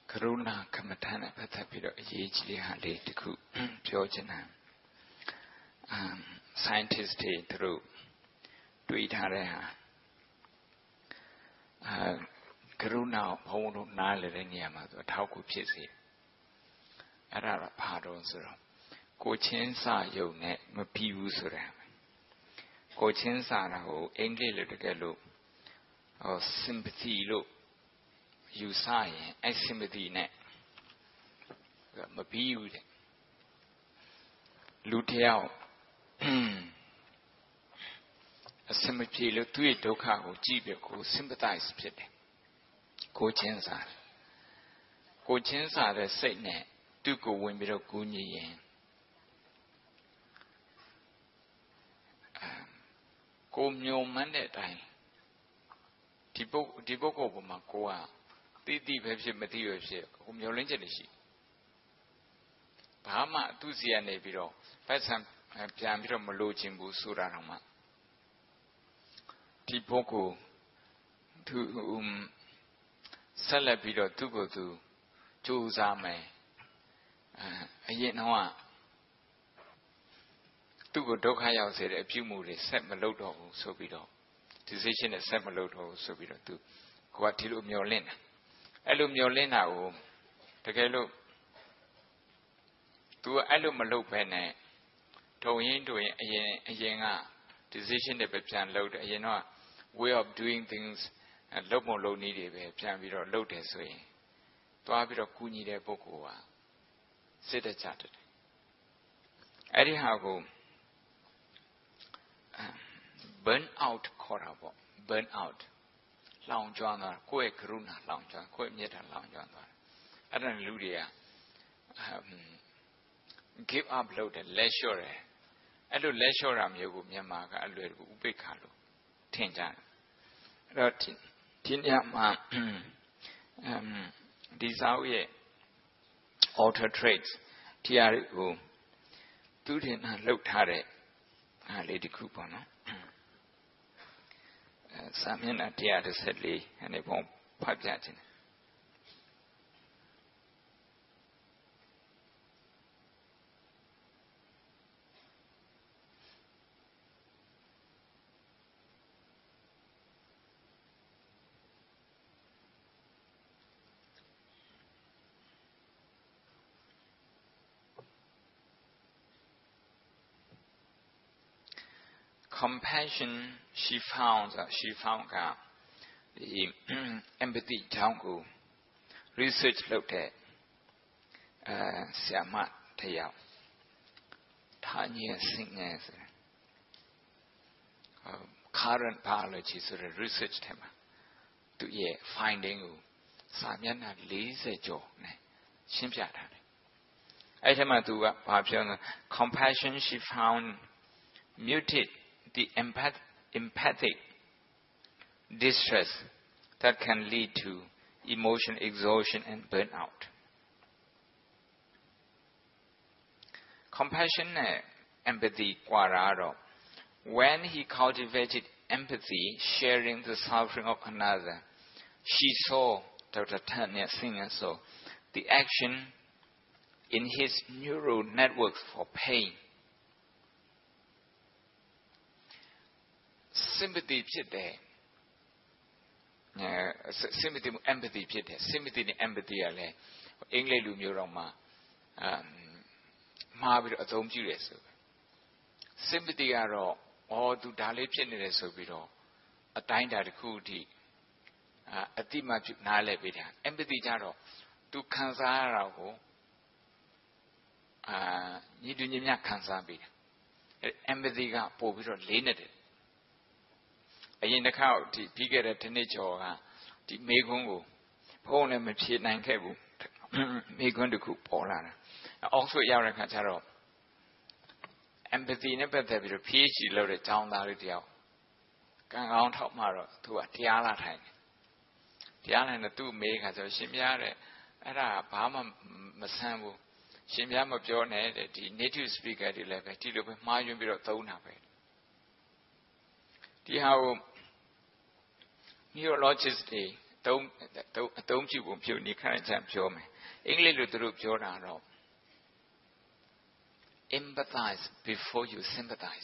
Karuna Kamatana Patapiro Yejli Hali Tiku Piojana Scientist through Duitarea Karuna Hono Naleniama, Tauku Pisi Arara Padonsura Cochensa Yone Mapiusura Cochensa ho Engle Galo or sympathy look. You sigh, I sympathy net. Mapiu Luteao a sympathy look to it, Doka, Jibico, sympathize pit. Cochensa. Cochensa, the Satan, Duco Wimbiro Guni. Come your mandate. Tiboco Macoa. Deep material share, whom your lingerie. Bahama, Tuzia Nebiro, Passam, Piamiro Malojimbu Surarama. Tipoco to Salabido to go to Josame, Ayenoa. To go Dokaya said a few movies, set Malodo, Sobido. Decision is set Malodo, Sobido to Quatilum Yolena. Alum Yolena, the Galo to Alum Malopene, Toyin to a Yenga, decision the Pepsan load, a Yena, way of doing things, and Lomo low needed a Pamiro Lotus way. To Abiro Kuni de Bokoa, sit a chatted. Anyhow, burn out Corabo, burn out. Long John or Quake Runa, Long John, Quake Yet and Long John. I don't Ludia give up loaded leisure. I do leisure am you, Yamaga, I do Ubicalo. Tinjan. Tinyama Disawie alter traits. Tiaru Tudin and looked at it. Lady Cooper, no? Samin at the other sadly, and it won't pipe that in. Compassion, she found the empathy tango. Research looked at Siamat Tayao. Tanya singers. Current biologists researched him to finding Samyana Lisa Jo. Shimshat. Item to compassion, she found muted the empathic distress that can lead to emotion exhaustion and burnout. Compassion, empathy, Guararo. When he cultivated empathy, sharing the suffering of another, she saw, Dr. Tanya Singer saw, the action in his neural networks for pain. Sympathy pit there. Sympathy, empathy pit there. Sympathy and empathy are there. English Lumuroma Marvel at home Julius. Sympathy are all to Dali Pinere Sobiro, a time that could a Tima Nale Bida. Empathy Jaro to Kansara Nidunimia Kansabi. Empathy got Pobiro Lened. In the cow, the bigger at the nature, the Megungo, Pone Machine and Cable, Megun to cook Polana. Also, Yarakataro. Empathy never there with a PhD loaded down the radio. Gang on top marrow to a Tiala tank. Tiala and the two make as a Shimyare, and a Bama Masambu, Shimyam of John, the native speaker at 11, till with Margin Biro Tona. The how neurologist သုံးပြုပုံပြုနေခန့်ချမ်းပြောမယ်အင်္ဂလိပ်လိုသူတို့ပြောတာတော့ empathize before you sympathize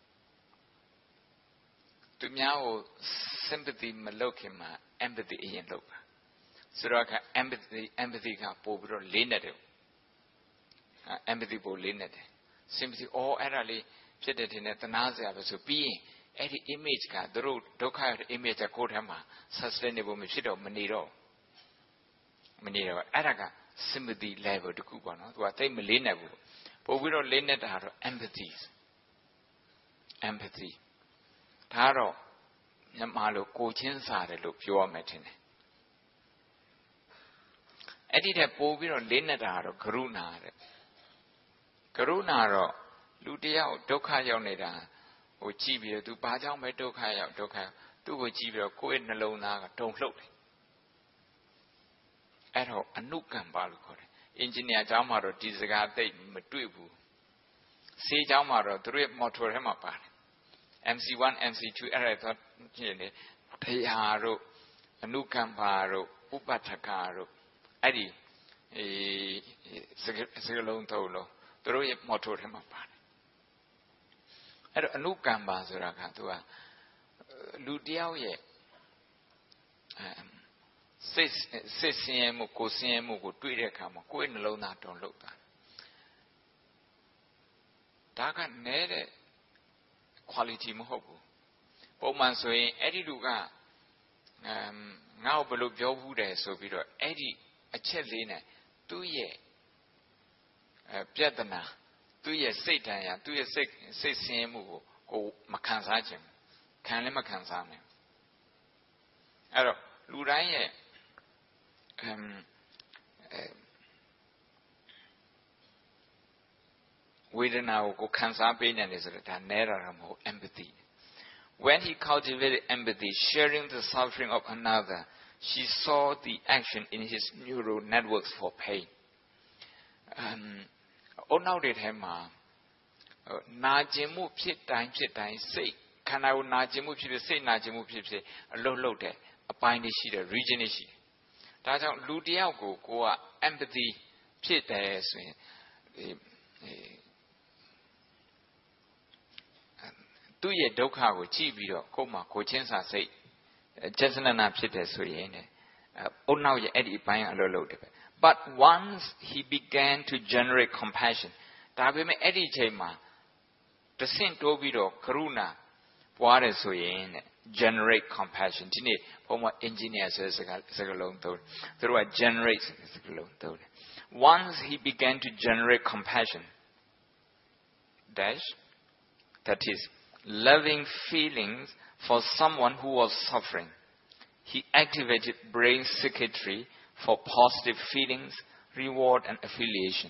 သူများကို sympathy မလုပ်ခင်မှာ empathy အရင်လုပ်ပါဆိုတော့က empathy ကပို့ပြီးတော့လေးနေတယ် empathy ပို့လေးနေတယ် sympathy အဲ့ဒါလေးဖြစ်တဲ့တင်နဲ့တနာစရာပဲဆိုပြီးရင်အဲ့ဒီ image ကသူတို့ဒုက္ခရဲ့ image ကကိုယ်ထဲမှာ sustainable မဖြစ်တော့မနေတော့အဲ့ဒါက sympathy level တခုပေါ့နော်သူကသိမလေးနေဘူးပို့ပြီးတော့လေးနေတာတော့ empathy ဒါတော့မြန်မာလိုကိုချင်းစာတယ်လို့ပြောရမယ်ထင်တယ်အဲ့ဒီတဲ့ပို့ပြီးတော့လေးနေတာတော့ကရုဏာတဲ့ကရုဏာတော့လူတယောက်ဒုက္ခရောက်နေတာဟိုကြည့်ပြီးတော့သူဘာကြောင့်ပဲဒုက္ခရောက်သူ့ကိုကြည့်ပြီးတော့ကိုယ့်ရဲ့နှလုံးသားကတုန်လှုပ်တယ်အဲ့တော့အနုကမ္ပလို့ခေါ်တယ်အင်ဂျင်နီယာကျောင်းမှာတော့ဒီစကားသိမတွေ့ဘူးဆေးကျောင်းမှာတော့သူတို့ရဲ့ motto ထဲမှာပါတယ် MC1 MC2 အဲ့ဒါဖြစ်နေတရားတို့အနုကမ္ပတို့ဥပဋ္ဌကတို့အဲ့ဒီစကလုံးသုံးလုံးသူတို့ရဲ့ motto ထဲမှာပါတယ်အဲ့တော့အနုကမ္ပဆိုတာကသူကလူတယောက်ရဲ့စိတ်ဆင်းရဲမှုကိုယ်ဆင်းရဲမှုကိုတွေ့တဲ့အခါမှာကိုယ့်ရဲ့နှလုံးသားတုန်လှုပ်တာဒါကနဲတဲ့ quality မဟုတ်ဘူးပုံမှန်ဆိုရင်အဲ့ဒီလူကငါ့ကိုဘယ်လိုပြောဘူးတယ်ဆိုပြီးတော့အဲ့ဒီအချက်လေးနဲ့သူ့ရဲ့ပြဿနာသူ့ရဲ့စိတ်ဓာတ်ရသူ့ရဲ့စိတ်ဆင်းရဲမှုကိုမခံစားခြင်းခံလည်းမခံစားနိုင်အဲ့တော့လူတိုင်းရဲ့ဝေဒနာကိုခံစားပေးနိုင်တယ်ဆိုတော့ဒါနဲတာမဟုတ် empathy when he cultivated empathy sharing the suffering of another she saw the action in his neural networks for pain အနောက်တွေထဲမှာနာကျင်မှုဖြစ်တိုင်းစိတ်ခန္ဓာကိုနာကျင်မှုဖြစ်ဖြစ်စိတ်နာကျင်မှုဖြစ်ဖြစ်အလုံးလုံးတဲ့အပိုင်းတွေရှိတယ် region တွေရှိတယ်ဒါကြောင့်လူတယောက်ကိုက empathy ဖြစ်တယ်ဆိုရင်သူ့ရဲ့ဒုက္ခကိုကြည့်ပြီးတော့ကိုယ်မှာကိုချင်းစာစိတ်ကျက်စနနာဖြစ်တယ်ဆိုရင်အုံနောက်ရဲ့အဲ့ဒီအပိုင်းအလုံးလုံးတယ်ပဲ but once he began to generate compassion ဒါပေမဲ့အဲ့ဒီအချိန်မှာတဆင့်တိုးပြီးတော့ကရုဏာပွားတယ်ဆိုရင်generate compassion ဒီနေ့ဘုံမှာ engineer ဆိုတဲ့စကားလုံးသုံးသူတို့က generate ဆိုတဲ့စကားလုံးသုံးတယ် once he began to generate compassion that is loving feelings for someone who was suffering he activated brain circuitry for positive feelings reward and affiliation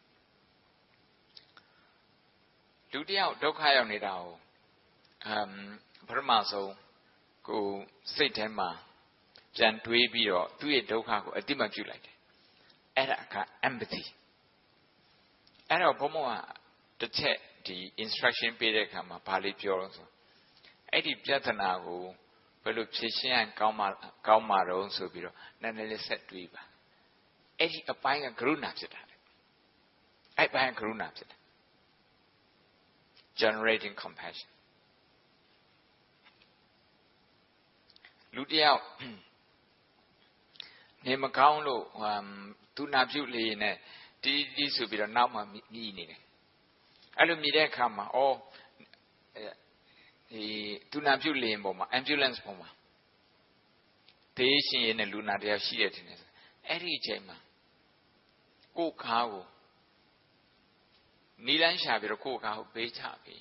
လူတယောက်ဒုက္ခရောက်နေတာကိုပထမဆုံးကိုစိတ်ထဲမှာပြန်တွေးပြီးတော့သူ့ရဲ့ဒုက္ခကိုအတိမတ်ပြုလိုက်တယ်အဲ့ဒါက empathy အဲ့တော့ဘုံကတစ်ချက်ဒီ instruction ပေးတဲ့အခါမှာဘာလေးပြောလို့ဆိုအဲ့ဒီပြဿနာကိုဘယ်လိုဖြေရှင်းရင်ကောင်းမှာတော့ဆိုပြီးတော့နည်းနည်းလေးဆက်တွေးပါအဲ့ဒီအပိုင်းကကရုဏာဖြစ်တာလေအဲ့ပိုင်းကကရုဏာဖြစ်တယ် generating compassion လူတယောက်နေမကောင်းလို့သူနာပြုလေနဲ့တီးဆိုပြီးတော့နောက်မှမြည်နေတယ်အဲ့လိုမြည်တဲ့အခါမှာဒီသူနာပြုလေပေါ်မှာ ambulance ပေါ်မှာတေးရှင်ရဲ့လူနာတယောက်ရှိတယ်ထင်တယ်အဲ့ဒီအချိန်မှာကိုယ်ခါကိုနီလန်းရှာပြီးတော့ကိုယ်ခါကိုဘေးချပြီး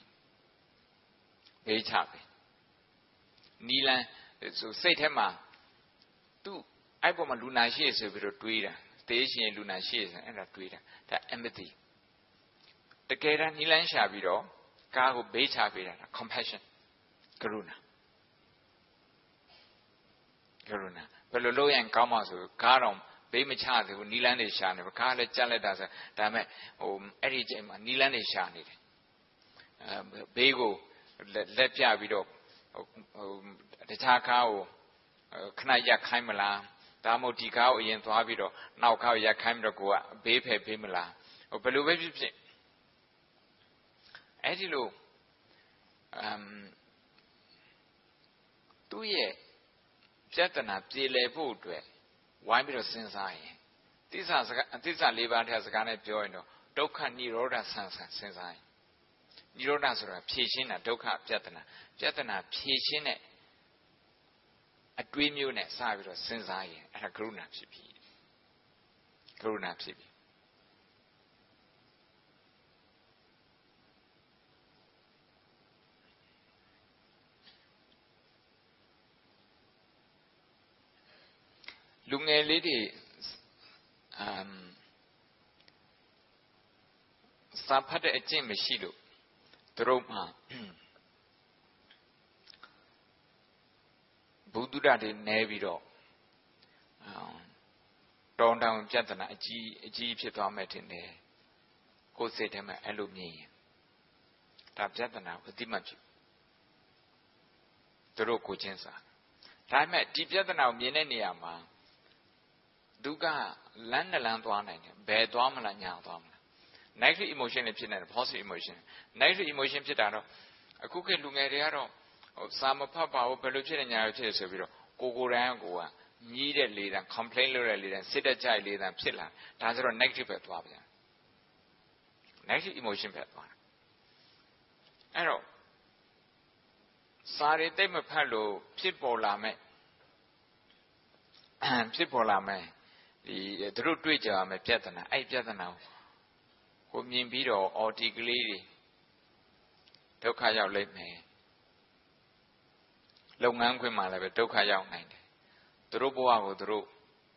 နီလန်းဆိုစိတ်ထဲမှာသူ့အဲ့ပေါ်မှာလူနာရှိရဆိုပြီးတော့တွေးတာတေးရှင်လူနာရှိရဆိုအဲ့ဒါတွေးတာဒါ empathy တကယ်တမ်းနီလန်းရှာပြီးတော့ကားကိုဘေးချပေးတာ compassion ကရုဏာဘယ်လိုလုပ်ရင်ကောင်းမှာဆိုကားတော့ဘေးမချသေးဘူးနီလန်းတွေရှာနေပါကားလည်းကြက်လိုက်တာဆိုဒါပေမဲ့အဲ့ဒီအချိန်မှာနီလန်းတွေရှာနေတယ်ဘေးကိုလက်ပြပြီးတော့တခြားကားကိုခဏရက်ခိုင်းမလားဒါမှမဟုတ်ဒီကားကိုအရင်သွားပြီးတော့နောက်ကားကိုရက်ခိုင်းပြီးတော့ကိုကဘေးဖယ်ပေးမလားဘယ်လိုပဲဖြစ်ဖြစ်အဲ့ဒီလိုသူ့ရဲ့ပြဿနာပြေလည်ဖို့အတွက်ဝိုင်းပြီးတော့စဉ်းစားရင်သစ္စာ၄ပါးတဲ့စကားနဲ့ပြောရင်တော့ဒုက္ခនិရောဓဆန်းစဉ်းစားရင်និရောဓဆိုတာဖြေရှင်းတာဒုက္ခပြဿနာဖြေရှင်းတဲ့အတွေးမျိုးနဲ့စပြီးတော့စဉ်းစားရင်အဲ့ဒါကရုဏာဖြစ်ပြီကရုဏာဖြစ်ပြီလူငယ်လေးတွေစာဖတ်တဲ့အကျင့်မရှိလို့သူတို့မှဘုဒ္ဓတွေနဲပြီးတော့တောင်းတပြဿနာအကြီးဖြစ်သွားမယ်ထင်တယ်ကိုယ်စိတ်ထဲမှာအဲ့လိုမြင်ရင်ဒါပြဿနာအတိမတ်ဖြစ်သူတို့ကိုချင်းစာဒါပေမဲ့ဒီပြဿနာကိုမြင်တဲ့နေရာမှာဒုက္ခလမ်းနဲ့လမ်းသွားနိုင်တယ်ဘယ်သွားမလားညာသွားမလား negative emotion လည်းဖြစ်နေတယ် positive emotion negative emotion ဖြစ်တာတော့အခုခေတ်လူငယ်တွေကတော့စာမဖတ်ပါဘူးဘယ်လိုဖြစ်နေညာဖြစ်ဆိုပြီးတော့ကိုယ်တိုင်ကိုကညည်းတဲ့လေတံ complain လုပ်တဲ့လေတံစစ်တဲ့ကြိုက်လေတံဖြစ်လာဒါဆိုတော့ negative ပဲသွားပြန် negative emotion ပဲသွားတယ်အဲ့တော့စာတွေတိတ်မဖတ်လို့ဖြစ်ပေါ်လာမယ်ဒီသူတို့တွေ့ကြရမယ်ပြဿနာအဲ့ပြဿနာကိုမြင်ပြီးတော့အော်ဒီကလေးတွေဒုက္ခရောက်လိမ့်မယ်လုပ်ငန်းခွင်မှာလည်းပဲဒုက္ခရောက်နိုင်တယ်သူတို့ဘဝကိုသူတို့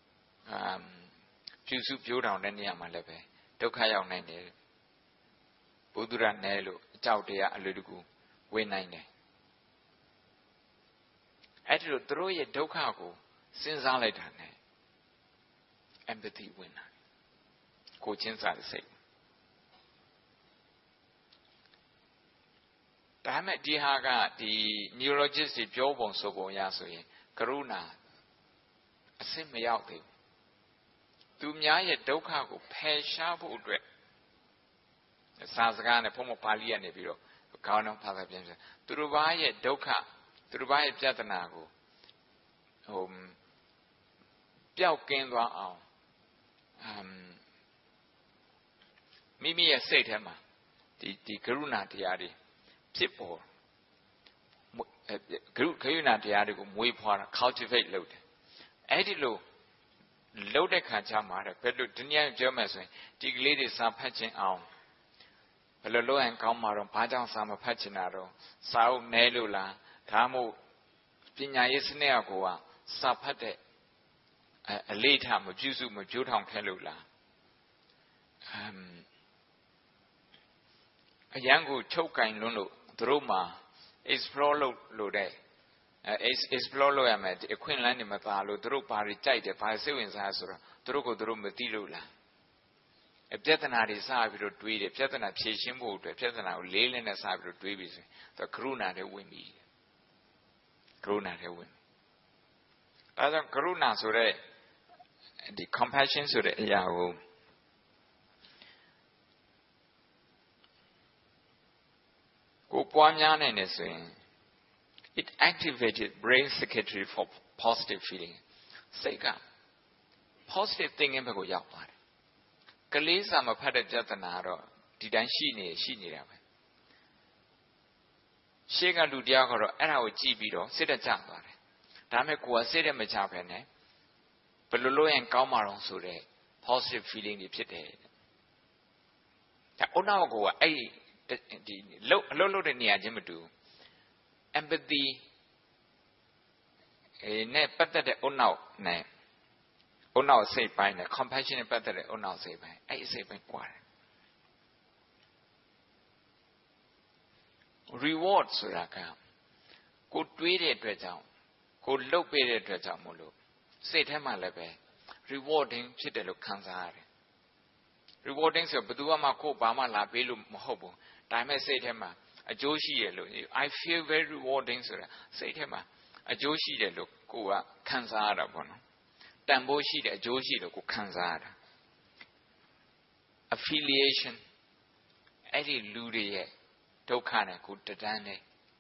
ပြုစုပြောတောင်တဲ့နေရာမှာလည်းပဲဒုက္ခရောက်နိုင်တယ်ဘုဒ္ဓရနယ်လို့အကြောက်တရားအလွယ်တကူဝင်နိုင်တယ်အဲ့ဒီလိုသူတို့ရဲ့ဒုက္ခကိုစဉ်းစားလိုက်တာနဲ့ empathy ဝင်လာကိုချင်းစားတဲ့စိတ်ဒါမဲ့ဒီဟာကဒီ neurologist တွေပြောပုံဆိုပုံရဆိုရင်ကရုဏာအစစ်မရောက်သေးဘူးသူများရဲ့ဒုက္ခကိုဖယ်ရှားဖို့အတွက်စာစကားနဲ့ဘုံမပါဠိကနေပြီးတော့ခေါင်းတော်ဖာသာပြန်ပြန်သူတို့ဘာရဲ့ဒုက္ခသူတို့ဘာရဲ့ပြဿနာကိုပျောက်ကင်းသွားအောင်မိမိရဲ့စိတ်ထဲမှာဒီကရုဏာတရားတွေဖြစ်ပေါ်ကရုဏာတရားတွေကိုမွေးဖွားတာ cultivate လုပ်တယ်အဲ့ဒီလိုလုပ်တဲ့ခါကျမှဘယ်လိုဒီနေ့ပြောမယ်ဆိုရင်ဒီကလေးတွေစာဖတ်ခြင်းအောင်ဘယ်လိုလုပ်ရင်ကောင်းမှာတော့ဘာကြောင့်စာမဖတ်ချင်တာတော့စာအုပ်နဲလို့လားဒါမှမဟုတ်ပညာရေးစနစ်ကစာဖတ်တဲ့အလေးထားမပြုစုမကြိုးထောင်ခဲ့လို့လားအရန်ကိုချုပ်ကင်လွန်းလို့သူတို့မှာ explore လုပ်တဲ့explore လုပ်ရမယ်အခွင့်အလမ်းတွေမသာလို့သူတို့ဘာတွေကြိုက်တယ်ဘာစိတ်ဝင်စားဆိုတော့သူတို့ကိုသူတို့မသိလို့လားပြဿနာတွေစပြီးတော့တွေးတယ်ပြဿနာဖြေရှင်းဖို့အတွက်ပြဿနာကိုလေးလင်းနဲ့စပြီးတော့တွေးပြီးဆိုရင်သူကရုဏာတွေဝင်ပြီးကရုဏာတွေဝင်အဲဒါကရုဏာဆိုတဲ့ဒီ compassion ဆိုတဲ့အရာကိုပွားများနိုင်တယ်ဆိုရင် it activated brain circuitry for positive feeling စိတ်က positive thinking ဘက်ကိုရောက်သွားတယ်ကလေးစာမဖတ်တဲ့ပြဿနာတော့ဒီတိုင်းရှိနေတာပဲရှေ့ကလူတယောက်ကတော့အဲ့ဒါကိုကြည့်ပြီးတော့စိတ်တကြသွားတယ်ဒါမဲ့ကိုယ်ကစိတ်တမကြပဲနဲ့ဘယ်လိုလုပ်ရင်ကောင်းမှာတော့ဆိုတဲ့ positive feeling တွေဖြစ်တယ်ဒါအနောက်ကိုကအဲ့ဒီအလုပ်တဲ့နေရာချင်းမတူ empathy နဲ့ပတ်သက်တဲ့အနောက်စိတ်ပိုင်းနဲ့ compassion နဲ့ပတ်သက်တဲ့အနောက်စိတ်ပိုင်းအဲ့အစိတ်ပိုင်းကွာတယ် reward ဆိုတာကကိုတွေးတဲ့အတွက်ကြောင့်ကိုလှုပ်ပေးတဲ့အတွက်ကြောင့်မို့လို့စိတ်ထဲမှာလည်းပဲ rewarding ဖြစ်တယ်လို့ခံစားရတယ် rewarding ဆိုဘယ်သူမှကိုဘာမှလာပေးလို့မဟုတ်ဘူးဒါပေမဲ့စိတ်ထဲမှာအကျိုးရှိရလို့ I feel very rewarding ဆိုတာစိတ်ထဲမှာအကျိုးရှိတယ်လို့ကိုကခံစားရတာပေါ့နော်တန်ဖိုးရှိတဲ့အကျိုးရှိလို့ကိုခံစားရတာ affiliation အဲ့ဒီလူတွေရဲ့ဒုက္ခနဲ့ကိုတန်းနဲ့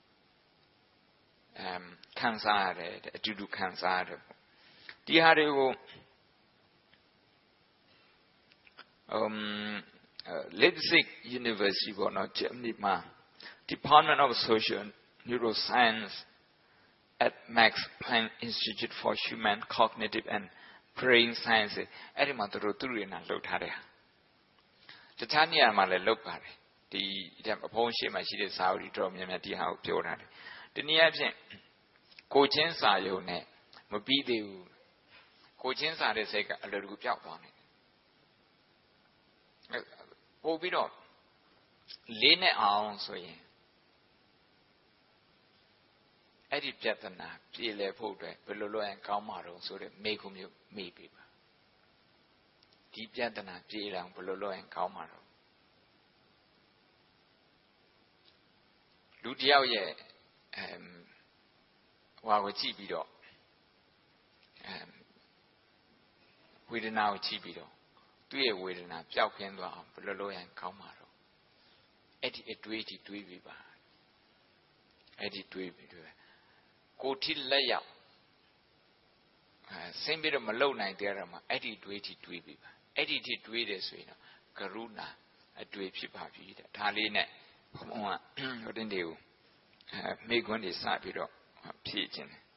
ခံစားရတယ်အတူတူခံစားရတယ်ပေါ့ဒီဟာတွေကိုLeipzig University ပေါ့နော် Germany မှာ Department of Social Neuroscience at Max Planck Institute for Human Cognitive and Brain Sciences အဲ့ဒီမှာသူတို့ရနာလုပ်ထားတယ်တခြားနေရာမှာလည်းလုပ်ပါတယ်ဒီအဖုံးရှိမှရှိတဲ့စာအုပ်တွေတော်များများဒီဟာကိုပြောထားတယ်ဒီနည်းအားဖြင့်ကိုချင်းစာယုံနဲ့မပြီးသေးဘူးကိုချင်းစာတဲ့စိတ်ကအလွယ်တကူပျောက်သွားတယ်ပို့ပြီးတော့လေးနဲ့အောင်ဆိုရင်အဲ့ဒီပြဿနာပြေလည်ဖို့အတွက်ဘယ်လိုလုပ်ရင်ကောင်းမှာတော့ဆိုတဲ့မေးခွန်းမျိုးမေးပေးပါဒီပြဿနာပြေလည်အောင်ဘယ်လိုလုပ်ရင်ကောင်းမှာတော့လူတယောက်ရဲ့ဟွာကိုကြည့်ပြီးတော့ဝေဒနာကိုကြည့်ပြီးတော့သူ့ရဲ့ဝေဒနာပျောက်ကင်းသွားအောင်ဘယ်လိုလုပ်ရင်ကောင်းမှာတော့အဲ့ဒီအတွေးကြီးတွေးပြီးပါအဲ့ဒီတွေးပြီးတော့ကိုထိလက်ရောက်ဆင်းပြီးတော့မလုံနိုင်တဲ့ရမှာအဲ့ဒီတွေးကြီးတွေးပြီးပါအဲ့ဒီထိတွေးတယ်ဆိုရင်တော့ကရုဏာအတွေ့ဖြစ်ပါပြီတဲ့ဒါလေးနဲ့ဘုံကဟိုတင်းတွေကိုမိကွန်းတွေစပြီးတော့ဖြည့်ခြင်းတယ်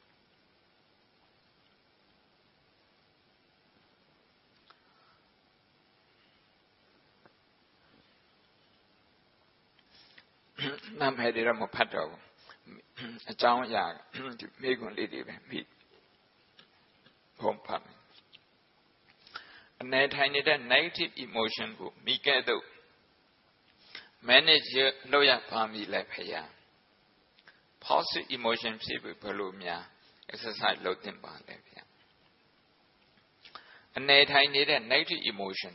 နာမည်တွေတော့မဖတ်တော့ဘူးအကြောင်းအရာဒီမိကွန်းလေးတွေပဲမိဘုံဖတ်အနေထိုင်နေတဲ့ negative emotion ကိုမိကဲ့သို့ manage လုပ်ရပါမည်လဲဖေရ positive emotion ဖြစ်ပြီးဘယ်လိုများ exercise လုပ်သင့်ပါလဲဖေအနေထိုင်နေတဲ့ negative emotion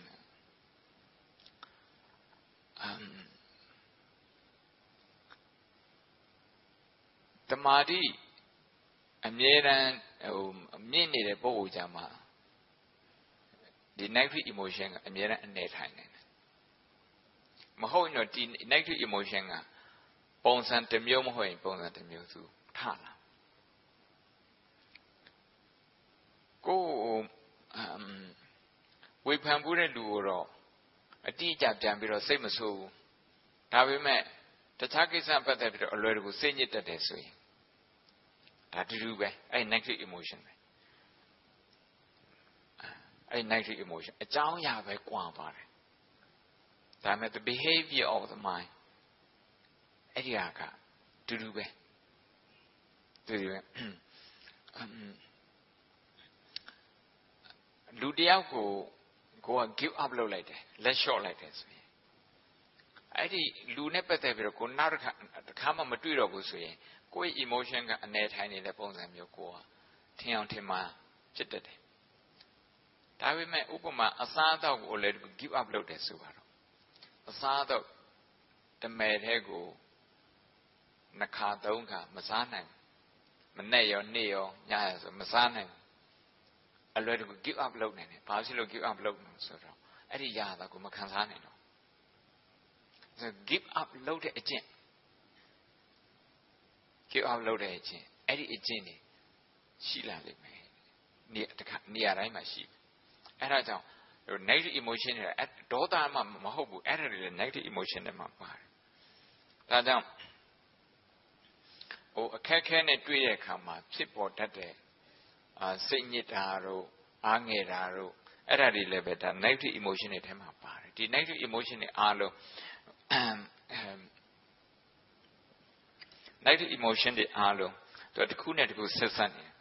တမာတိအမြဲတမ်းမြင့်နေတဲ့ပုဂ္ဂိုလ်ကြမှာဒီ negative emotion ကအမြဲတမ်းအနေထိုင်နေတယ်မဟုတ်ရင်တော့ဒီ negative emotion ကပုံစံတစ်မျိုးမဟုတ်ရင်ပုံစံတစ်မျိုးစုထလာကိုဝေဖန်မှုတဲ့လူကိုတော့အတိအကျပြန်ပြီးတော့စိတ်မဆိုးဘူးဒါပေမဲ့တခြားကိစ္စပတ်သက်ပြီးတော့အလွယ်တကူစိတ်ညစ်တတ်တယ်ဆိုရင်ဒါတူတူပဲအဲ့ negative emotion ပဲအဲ့ negative emotion အကြောင်းအရာပဲကွာပါတယ်ဒါပေမဲ့ the behavior of the mind အဲ့ဒီဟာကတူတူပဲလူတယောက်ကိုက give up လုပ်လိုက်တယ်လက်လျှော့လိုက်တယ်ဆိုရင်အဲ့ဒီလူနဲ့ပတ်သက်ပြီးတော့ကိုနောက်တစ်ခါမှမတွေ့တော့ဘူးဆိုရင်ကိုယ့် emotion ကအနေထိုင်နေတဲ့ပုံစံမျိုးကိုထင်အောင်ထင်မှာဖြစ်တတ်တယ်ဒါပေမဲ့ဥပမာအစားအသောက်ကိုလည်း give up လုပ်တယ်ဆိုပါတော့အစားအသောက်တမယ်တဲ့ကိုနှစ်ခါသုံးခါမစားနိုင်မနဲ့ရောနေ့ရောညရောဆိုမစားနိုင်အလွယ်တကူ give up လုပ်နိုင်တယ်ဘာဖြစ်လို့ give up လုပ်လို့ဆိုတော့အဲ့ဒီရတာကိုမခံစားနိုင်တော့ဆို give up လုပ်တဲ့အကျင့် give up လုပ်တဲ့အကျင့်အဲ့ဒီအကျင့်တွေရှိလာလိမ့်မယ်နေရာတိုင်းမှာရှိတယ်အဲ့ဒါကြောင့် negative emotion တွေဒေါသမမဟုတ်ဘူးအဲ့ဒါတွေလည်း negative emotion တွေမှာပါတယ်ဒါကြောင့်အခက်ခဲနဲ့တွေ့တဲ့အခါမှာဖြစ်ပေါ်တတ်တဲ့စိတ်ညစ်တာတို့အားငယ်တာတို့အဲ့ဒါတွေလည်းပဲဒါ negative emotion တွေထဲမှာပါတယ်ဒီ negative emotion တွေအားလုံး negative emotion တွေအားလုံးသူတစ်ခုနဲ့တစ်ခုဆက်ဆက်နေ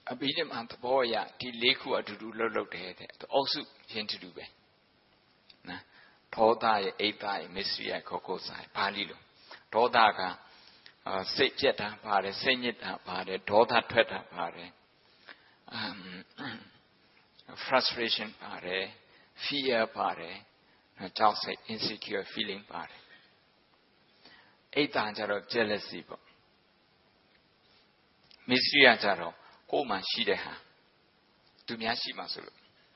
အဘိဓမ္မာသဘောအရဒီ၄ခုအတူတူလှုပ်လှုပ်တယ်တဲ့အုပ်စုချင်းတူတူပဲနော်ဒေါသရဲ့အိတ်သားရဲ့မစ္စရိယခောခောဆိုင်ပါဠိလိုဒေါသကစိတ်ပြက်တာပါတယ်စိတ်ညစ်တာပါတယ်ဒေါသထွက်တာပါတယ်frustration ပါတယ် fear ပါတယ်ကြောက်စိတ် insecure feeling ပါတယ်အိတ်သားကြတော့ jealousy ပေါ့မစ္စရိယကြတော့ကိုယ်မှရှိတဲ့ဟာသူများရှိမှဆိုလို့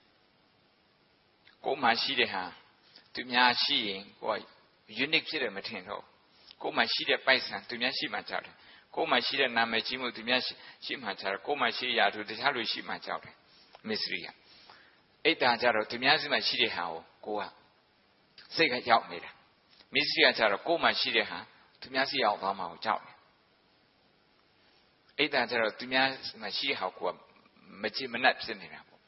ကိုယ်မှရှိတဲ့ဟာသူများရှိရင်ကိုယ် unique ဖြစ်တယ်မထင်တော့ကိုယ်မှရှိတဲ့ပိုက်ဆံသူများရှိမှကြောက်တယ်ကိုယ်မှရှိတဲ့နာမည်ကြီးမှုသူများရှိမှကြောက်တယ်ကိုယ်မှရှိရာသူတခြားလူရှိမှကြောက်တယ်မစ္စရိယအိတ်တာကြတော့သူများစီမှရှိတဲ့ဟာကိုကစိတ်ကရောက်နေတာမစ္စရိယကြတော့ကိုယ်မှရှိတဲ့ဟာသူများစီရောက်သွားမှကိုကြောက်တယ်အိတ်တာကြတော့သူများမှရှိတဲ့ဟာကိုကမကြည်မနှက်ဖြစ်နေတာပေါ့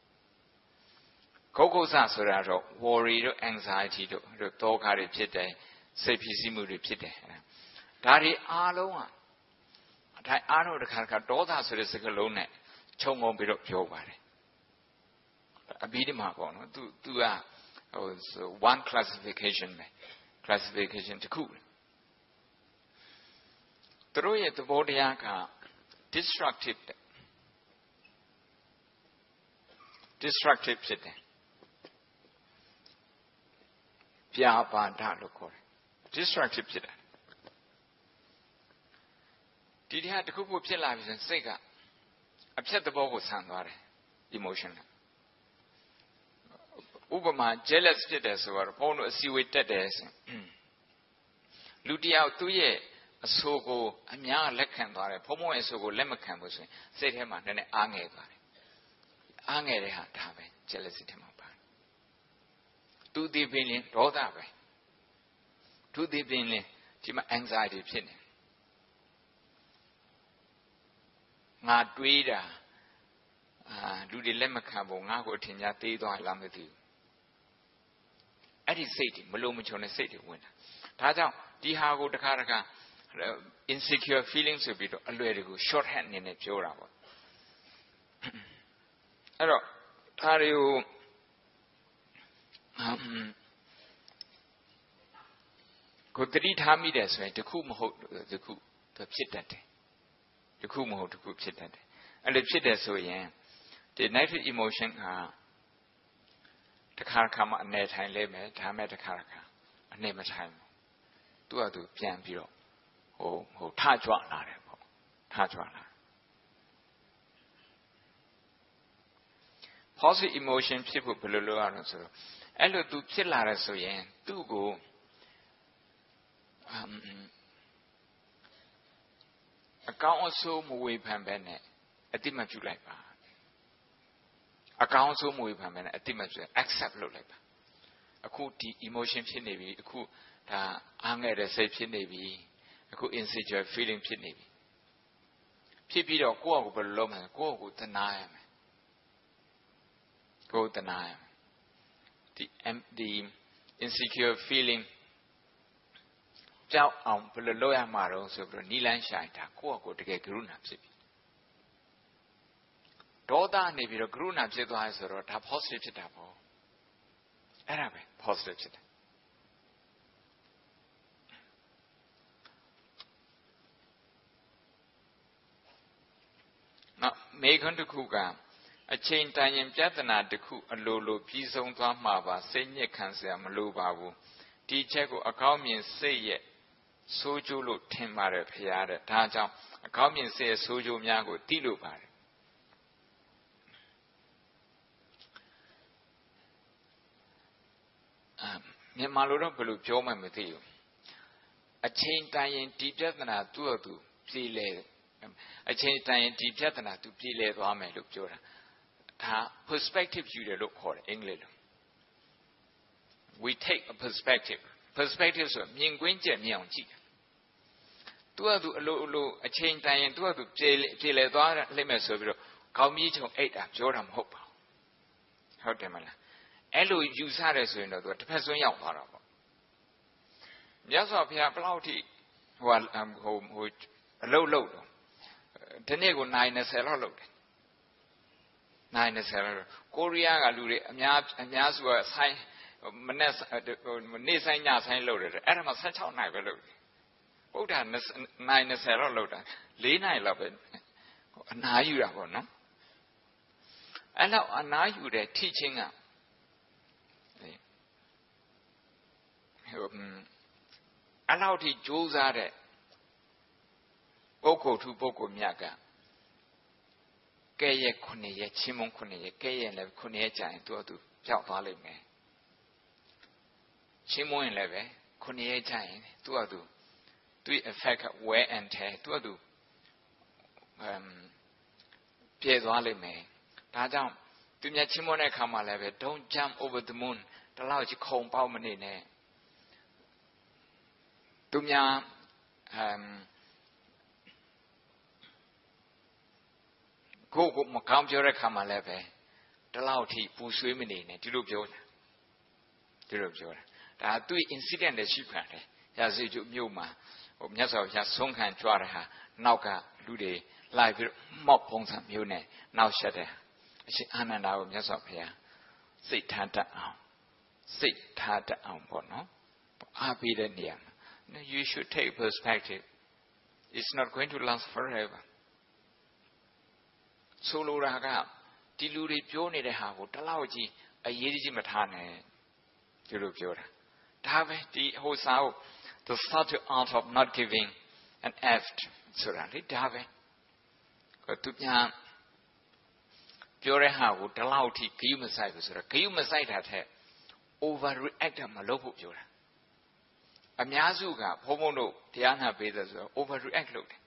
ခုတ်ခုတ်ဆဆိုတာတော့ worry တို့ anxiety တို့တောခါတွေဖြစ်တယ်စိတ်ဖြစ်စီမှုတွေဖြစ်တယ်ဒါတွေအားလုံးအထိုင်အားလုံးတစ်ခါဒေါသဆိုတဲ့စကားလုံးနဲ့ခြုံငုံပြီးတော့ပြောပါတယ်အဘိဓမ္မာပေါ့နော်သူကone classification ပဲ classification တစ်ခုသူတို့ရဲ့သဘောတရားက destructive ဖြစ်တယ်ပြာပါဒလို့ခေါ်တယ် destructive ဖြစ်တယ်ဒီတရားတစ်ခုခုဖြစ်လာပြီဆိုရင်စိတ်ကအဖြစ်သဘောကိုဆန်သွားတယ် emotion ဥပမာ jealous ဖြစ်တယ်ဆိုတော့ဘုန်းတို့အစီဝေတက်တယ်ဆိုလူတယောက်သူ့ရဲ့အဆိုးကိုအများလက်ခံသွားတယ်ဘုံဘုံရဲ့အဆိုးကိုလက်မခံဘူးဆိုရင်စိတ်ထဲမှာနည်းနည်းအားငယ်သွားတယ်အားငယ်တဲ့ဟာဒါပဲ jealousy ထဲမှာပါတယ်သူဒီပင်လင်ဒေါသပဲသူဒီပင်လင်ဒီမှာ anxiety ဖြစ်နေငါတွေးတာလူတွေလက်မခံဘူးငါ့ကိုအထင်ကြီးသေးသွားလားမသိဘူးအဲ့ဒီစိတ်တွေမလုံးမချုံတဲ့စိတ်တွေဝင်တာဒါကြောင့်ဒီဟာကိုတစ်ခါ insecure feeling ဆိုပြီးတော့အလွယ်တကူ short hand အနေနဲ့ပြောတာပေါ့အဲ့တော့ဒါတွေကိုကိုတတိထားမိတယ်ဆိုရင်တစ်ခုမဟုတ်တစ်ခုဖြစ်တတ်တယ်တစ်ခုမဟုတ်တစ်ခုဖြစ်တတ်တယ်အဲ့လိုဖြစ်တယ်ဆိုရင်ဒီ negative emotion ဟာတစ်ခါမှအနေထိုင်လဲမယ်ဒါမဲ့တစ်ခါအနေမထိုင်ဘူးသူကသူပြန်ပြီးတော့ဟိုထကြွလာတယ်ပေါ့ထကြွလာ positive emotion ဖြစ်ဖို့ဘယ်လိုလုပ်ရအောင်ဆိုတော့အဲ့လိုသူဖြစ်လာတယ်ဆိုရင်သူ့ကိုအကောင်းအဆိုးမဝေဖန်ပဲနဲ့အတိမပြုလိုက်ပါအကောင်းဆုံးမဝေဖန်ပဲနဲ့အတိမပြု accept လုပ်လိုက်ပါအခုဒီ emotion ဖြစ်နေပြီအခုဒါအားငယ်တဲ့စိတ်ဖြစ်နေပြီအခု insecure feeling ဖြစ်နေပြီဖြစ်ပြီးတော့ကိုယ့်အကိုဘယ်လိုလုပ်မလဲကိုယ့်အကိုတနာရမယ်ကိုယ်တနာရမယ်ဒီ insecure feeling ကြောက်အောင်ဘယ်လိုလုပ်ရမှာတော့ဆိုပြီးတော့နီလန်းရှာတာကိုယ့်အကိုတကယ်ကရုဏာဖြစ်ပြီဒေါသနေပြီးတော့ကရုဏာဖြစ်သွားရဆိုတော့ဒါ positive ဖြစ်တာပေါ့အဲ့ဒါပဲ positive ဖြစ်တယ်နော်မေခွန်းတစ်ခုကအချိန်တန်ရင်ပြဿနာတစ်ခုအလိုလိုပြီးဆုံးသွားမှာပါစိတ်ညစ်ခံစရာမလိုပါဘူးဒီချက်ကိုအကောင်းမြင်စိတ်ရဲ့ဆိုးကျိုးလို့ထင်ပါတယ်ဖရာတဲ့ဒါကြောင့်အကောင်းမြင်စိတ်ရဲ့ဆိုးကျိုးများကိုသိလို့ပါတယ်မြန်မာလိုတော့ဘယ်လိုပြောမှမသိဘူးအချိန်တန်ရင်ဒီပြဿနာသူ့အတူပြေလဲအချိန်တန်ရင်ဒီပြဿနာသူပြေလဲသွားမယ်လို့ပြောတာဒါ perspective ယူတယ်လို့ခေါ်တယ်အင်္ဂလိပ်လို we take a perspective ဆိုမြင်ကွင်းကျက်မြင်အောင်ကြည့်သူ့အတူအလိုအချိန်တန်ရင်သူ့အတူပြေလဲသွားလိမ့်မယ်ဆိုပြီးတော့ကောင်းကြီးချုံအိတ်တာပြောတာမဟုတ်ပါဘူးဟုတ်တယ်မလားအဲ့လိုယူဆတယ်ဆိုရင်တော့သူတစ်ဖက်စွန်းရောက်သွားတာပေါ့မြတ်စွာဘုရားဘယ်လောက်ထိဟိုအလုပ်လုပ်တော့ဒီနေ့ကိုနိုင်20လောက်လုပ်တယ် 9:20ကိုရီးယားကလူတွေအများစုကဆိုင်မနေ့နေ့ဆိုင်ညဆိုင်လုပ်တယ်အဲ့ဒါမှ16နိုင်ပဲလုပ်တယ်ဗုဒ္ဓ9:20တော့လုပ်တာ4နိုင်လောက်ပဲအနားယူတာပေါ့နော်အဲ့လောက်အနားယူတဲ့ထိချင်းကအဲ့လောက်ထိကြိုးစားတဲ့ပုဂ္ဂိုလ်သူပုဂ္ဂိုလ်မြတ်ကကဲရဲ့9ရက်ချင်းမုံ9ရက်ကဲရဲ့လည်း9ရက်ကြာရင်သူ့အတူပြောက်သွားလိမ့်မယ်ချင်းမုံရင်လည်းပဲ9ရက်ကြာရင်သူ့အတူသူ့ effect wear and tear သူ့အတူပြေသွားလိမ့်မယ်ဒါကြောင့်သူမြတ်ချင်းမုံတဲ့အခါမှာလည်းပဲ don't jump over the moon တလောက်ကြီးခုံပေါက်မနေနဲ့သူများကိုမကောင်းပြောတဲ့ခါမှလည်းပဲတလောက်ထိပူဆွေးမနေနဲ့ဒီလိုပြောတာဒါသူ့ incident တွေရှိပါတယ်ရာဇဝတ်မြို့မှာမြတ်စွာဘုရားဆုံးခံကြွတဲ့ဟာနောက်ကလူတွေလိုက်ပြီးမောက်ပုံစံမျိုးနဲ့နောက်ဆက်တဲ့အရှင်အာနန္ဒာကိုမြတ်စွာဘုရားစိတ်ထားတတ်အောင်ပေါ့နော်အားပေးတဲ့နေရာမှာ you should take perspective it's not going to last foreverဆိုလိုတာကဒီလူတွေပြောနေတဲ့ဟာကိုတလောက်ကြီးအရေးကြီးမထားနဲ့ဒီလိုပြောတာဒါပဲဒီဟိုစာကို the subtle art of not giving an f ဆိုတာလေဒါပဲသူပြန်ပြောတဲ့ဟာကိုတလောက်ထိဂယုမဆိုင်ဘူးဆိုတော့ဂယုမဆိုင်တာထက် over react မလုပ်ဖို့ပြောတာအများစုကဘုံဘုံတို့တရားနာပေးတယ်ဆိုတော့ over react လုပ်တယ်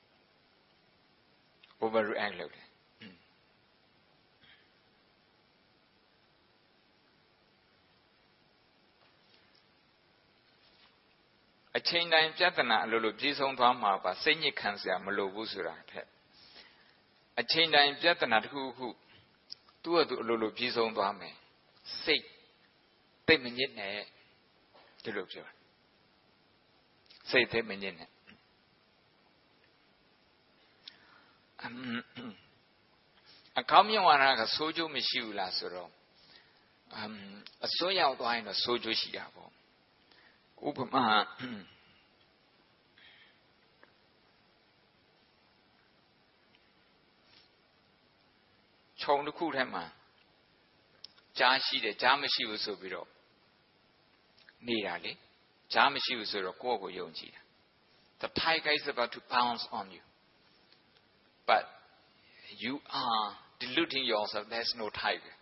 အချိန်တိုင်းပြဿနာအလိုလိုပြေဆုံးသွားမှာပါစိတ်ညစ်ခံစရာမလိုဘူးဆိုတာထက်အချိန်တိုင်းပြဿနာတစ်ခုခုသူ့အတူအလိုလိုပြေဆုံးသွားမယ်စိတ်သိမညစ်နဲ့ဒီလိုပြောစိတ်သိမညစ်နဲ့အကောင်းမြတ်ဝါဒကစိုးကျိုးမရှိဘူးလားဆိုတော့အစွန်းရောက်သွားရင်တော့စိုးကျိုးရှိတာပေါ့ဥပမာခြုံတစ်ခုထဲမှာကြားရှိတယ်ကြားမရှိဘူးဆိုပြီးတော့နေတာလေကြားမရှိဘူးဆိုတော့ကိုယ့်ကိုယုံကြည်တာ The tiger is about to pounce on you but you are deluding yourself there's no tiger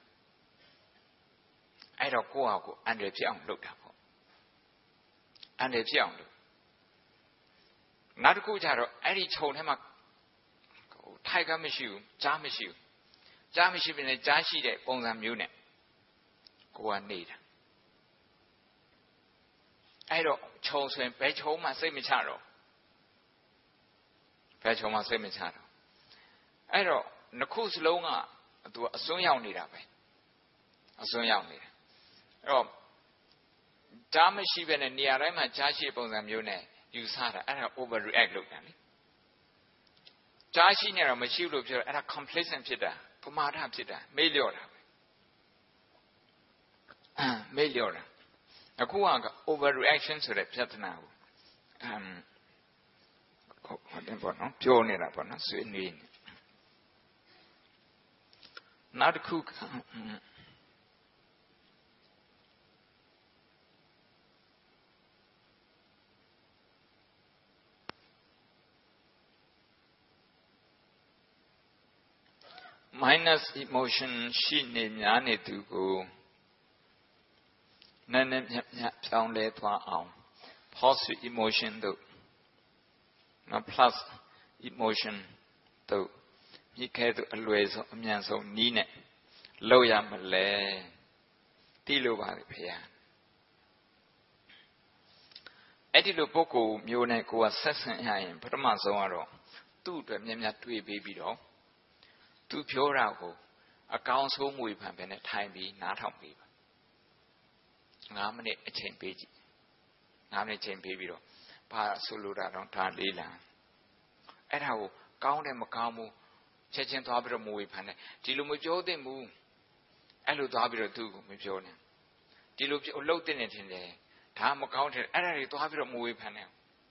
အဲ့တော့ကိုယ့်ဟာကိုအန္တရာယ်ဖြစ်အောင်လုပ်တာပေါ့အန္တရာယ်ဖြစ်အောင်လုပ်နောက်တစ်ခုကျတော့အဲ့ဒီခြုံထဲမှာtiger မရှိဘူးကြားမရှိဘူးကြားမရှိဘဲနဲ့ကြားရှိတဲ့ပုံစံမျိုးနဲ့ကိုယ်ကနေတာအဲ့တော့ခြုံဆိုရင်ဘယ်ခြုံမှစိတ်မချတော့အဲ့တော့နှစ်ခုစလုံးကသူအစွန်းရောက်နေတာပဲအစွန်းရောက်နေတာအဲ့တော့ကြားမရှိဘဲနဲ့နေရာတိုင်းမှာကြားရှိပုံစံမျိုးနဲ့ယူဆတာအဲ့ဒါ over react လုပ်တာလေကြားရှိနေတော့မရှိဘူးလို့ပြောအဲ့ဒါ complacent ဖြစ်တာပမာဒဖြစ်တာမေ့လျော့တာမေ့လျော့တာအခုက over reaction ဆိုတဲ့ပြဿနာကိုဟုတ်တယ်ပေါ့နော်ပြောနေတာပေါ့နော်ဆွေးနွေးနေနောက်တစ်ခုminus emotion ရှိနေများနေသူကိုနည်းနည်းမြတ်ပြောင်းလဲသွားအောင် positive emotion တို့ plus emotion တို့မြစ်ခဲတို့အလွယ်ဆုံးအမြန်ဆုံးနီးနဲ့လောက်ရမလဲတိလို့ပါလေဖေ။အဲ့ဒီလိုပုဂ္ဂိုလ်မျိုးနဲ့ကိုယ်ကဆက်ဆံရရင်ပထမဆုံးကတော့သူ့အတွက်မြတ်မြတ်တွေ့ပေးပြီးတော့သူပြောတာကိုအကောင်းဆုံးမွေဖန်ပဲနဲ့ထိုင်ပြီးနားထောင်ပေးပါ9မိနစ်အချိန်ပေးကြည့်9မိနစ်ချိန်ပေးပြီးတော့ဘာဆိုလိုတာတော့ဒါလေးလားအဲ့ဒါကိုကောင်းတယ်မကောင်းဘူးချက်ချင်းသွားပြီးတော့မဝေဖန်တယ်ဒီလိုမပြောသင့်ဘူးအဲ့လိုသွားပြီးတော့သူ့ကိုမပြောနဲ့ဒီလိုလှုပ်တဲ့နေထင်တယ်ဒါမကောင်းတယ်အဲ့ဒါတွေသွားပြီးတော့မဝေဖန်နဲ့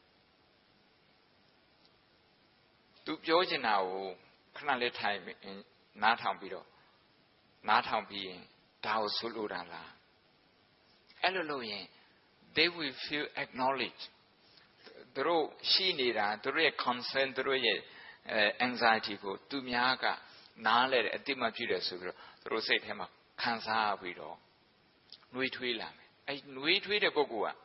သူပြောချင်တာကိုခဏလေးထိုင်နားထောင်ပြီးရင်ဒါကိုဆိုလိုတာလားအဲ့လိုလုပ်ရင် they will feel acknowledged သူတို့ရှိနေတာသူတို့ရဲ့ concern သူတို့ရဲ့ anxiety ကိုသူများကနားလဲတယ်အတိမပြည့်တယ်ဆိုပြီးတော့သူတို့စိတ်ထဲမှာခံစားပြီးတော့နှွေးထွေးလာမယ်အဲ့နှွေးထွေးတဲ့ပုဂ္ဂိုလ်က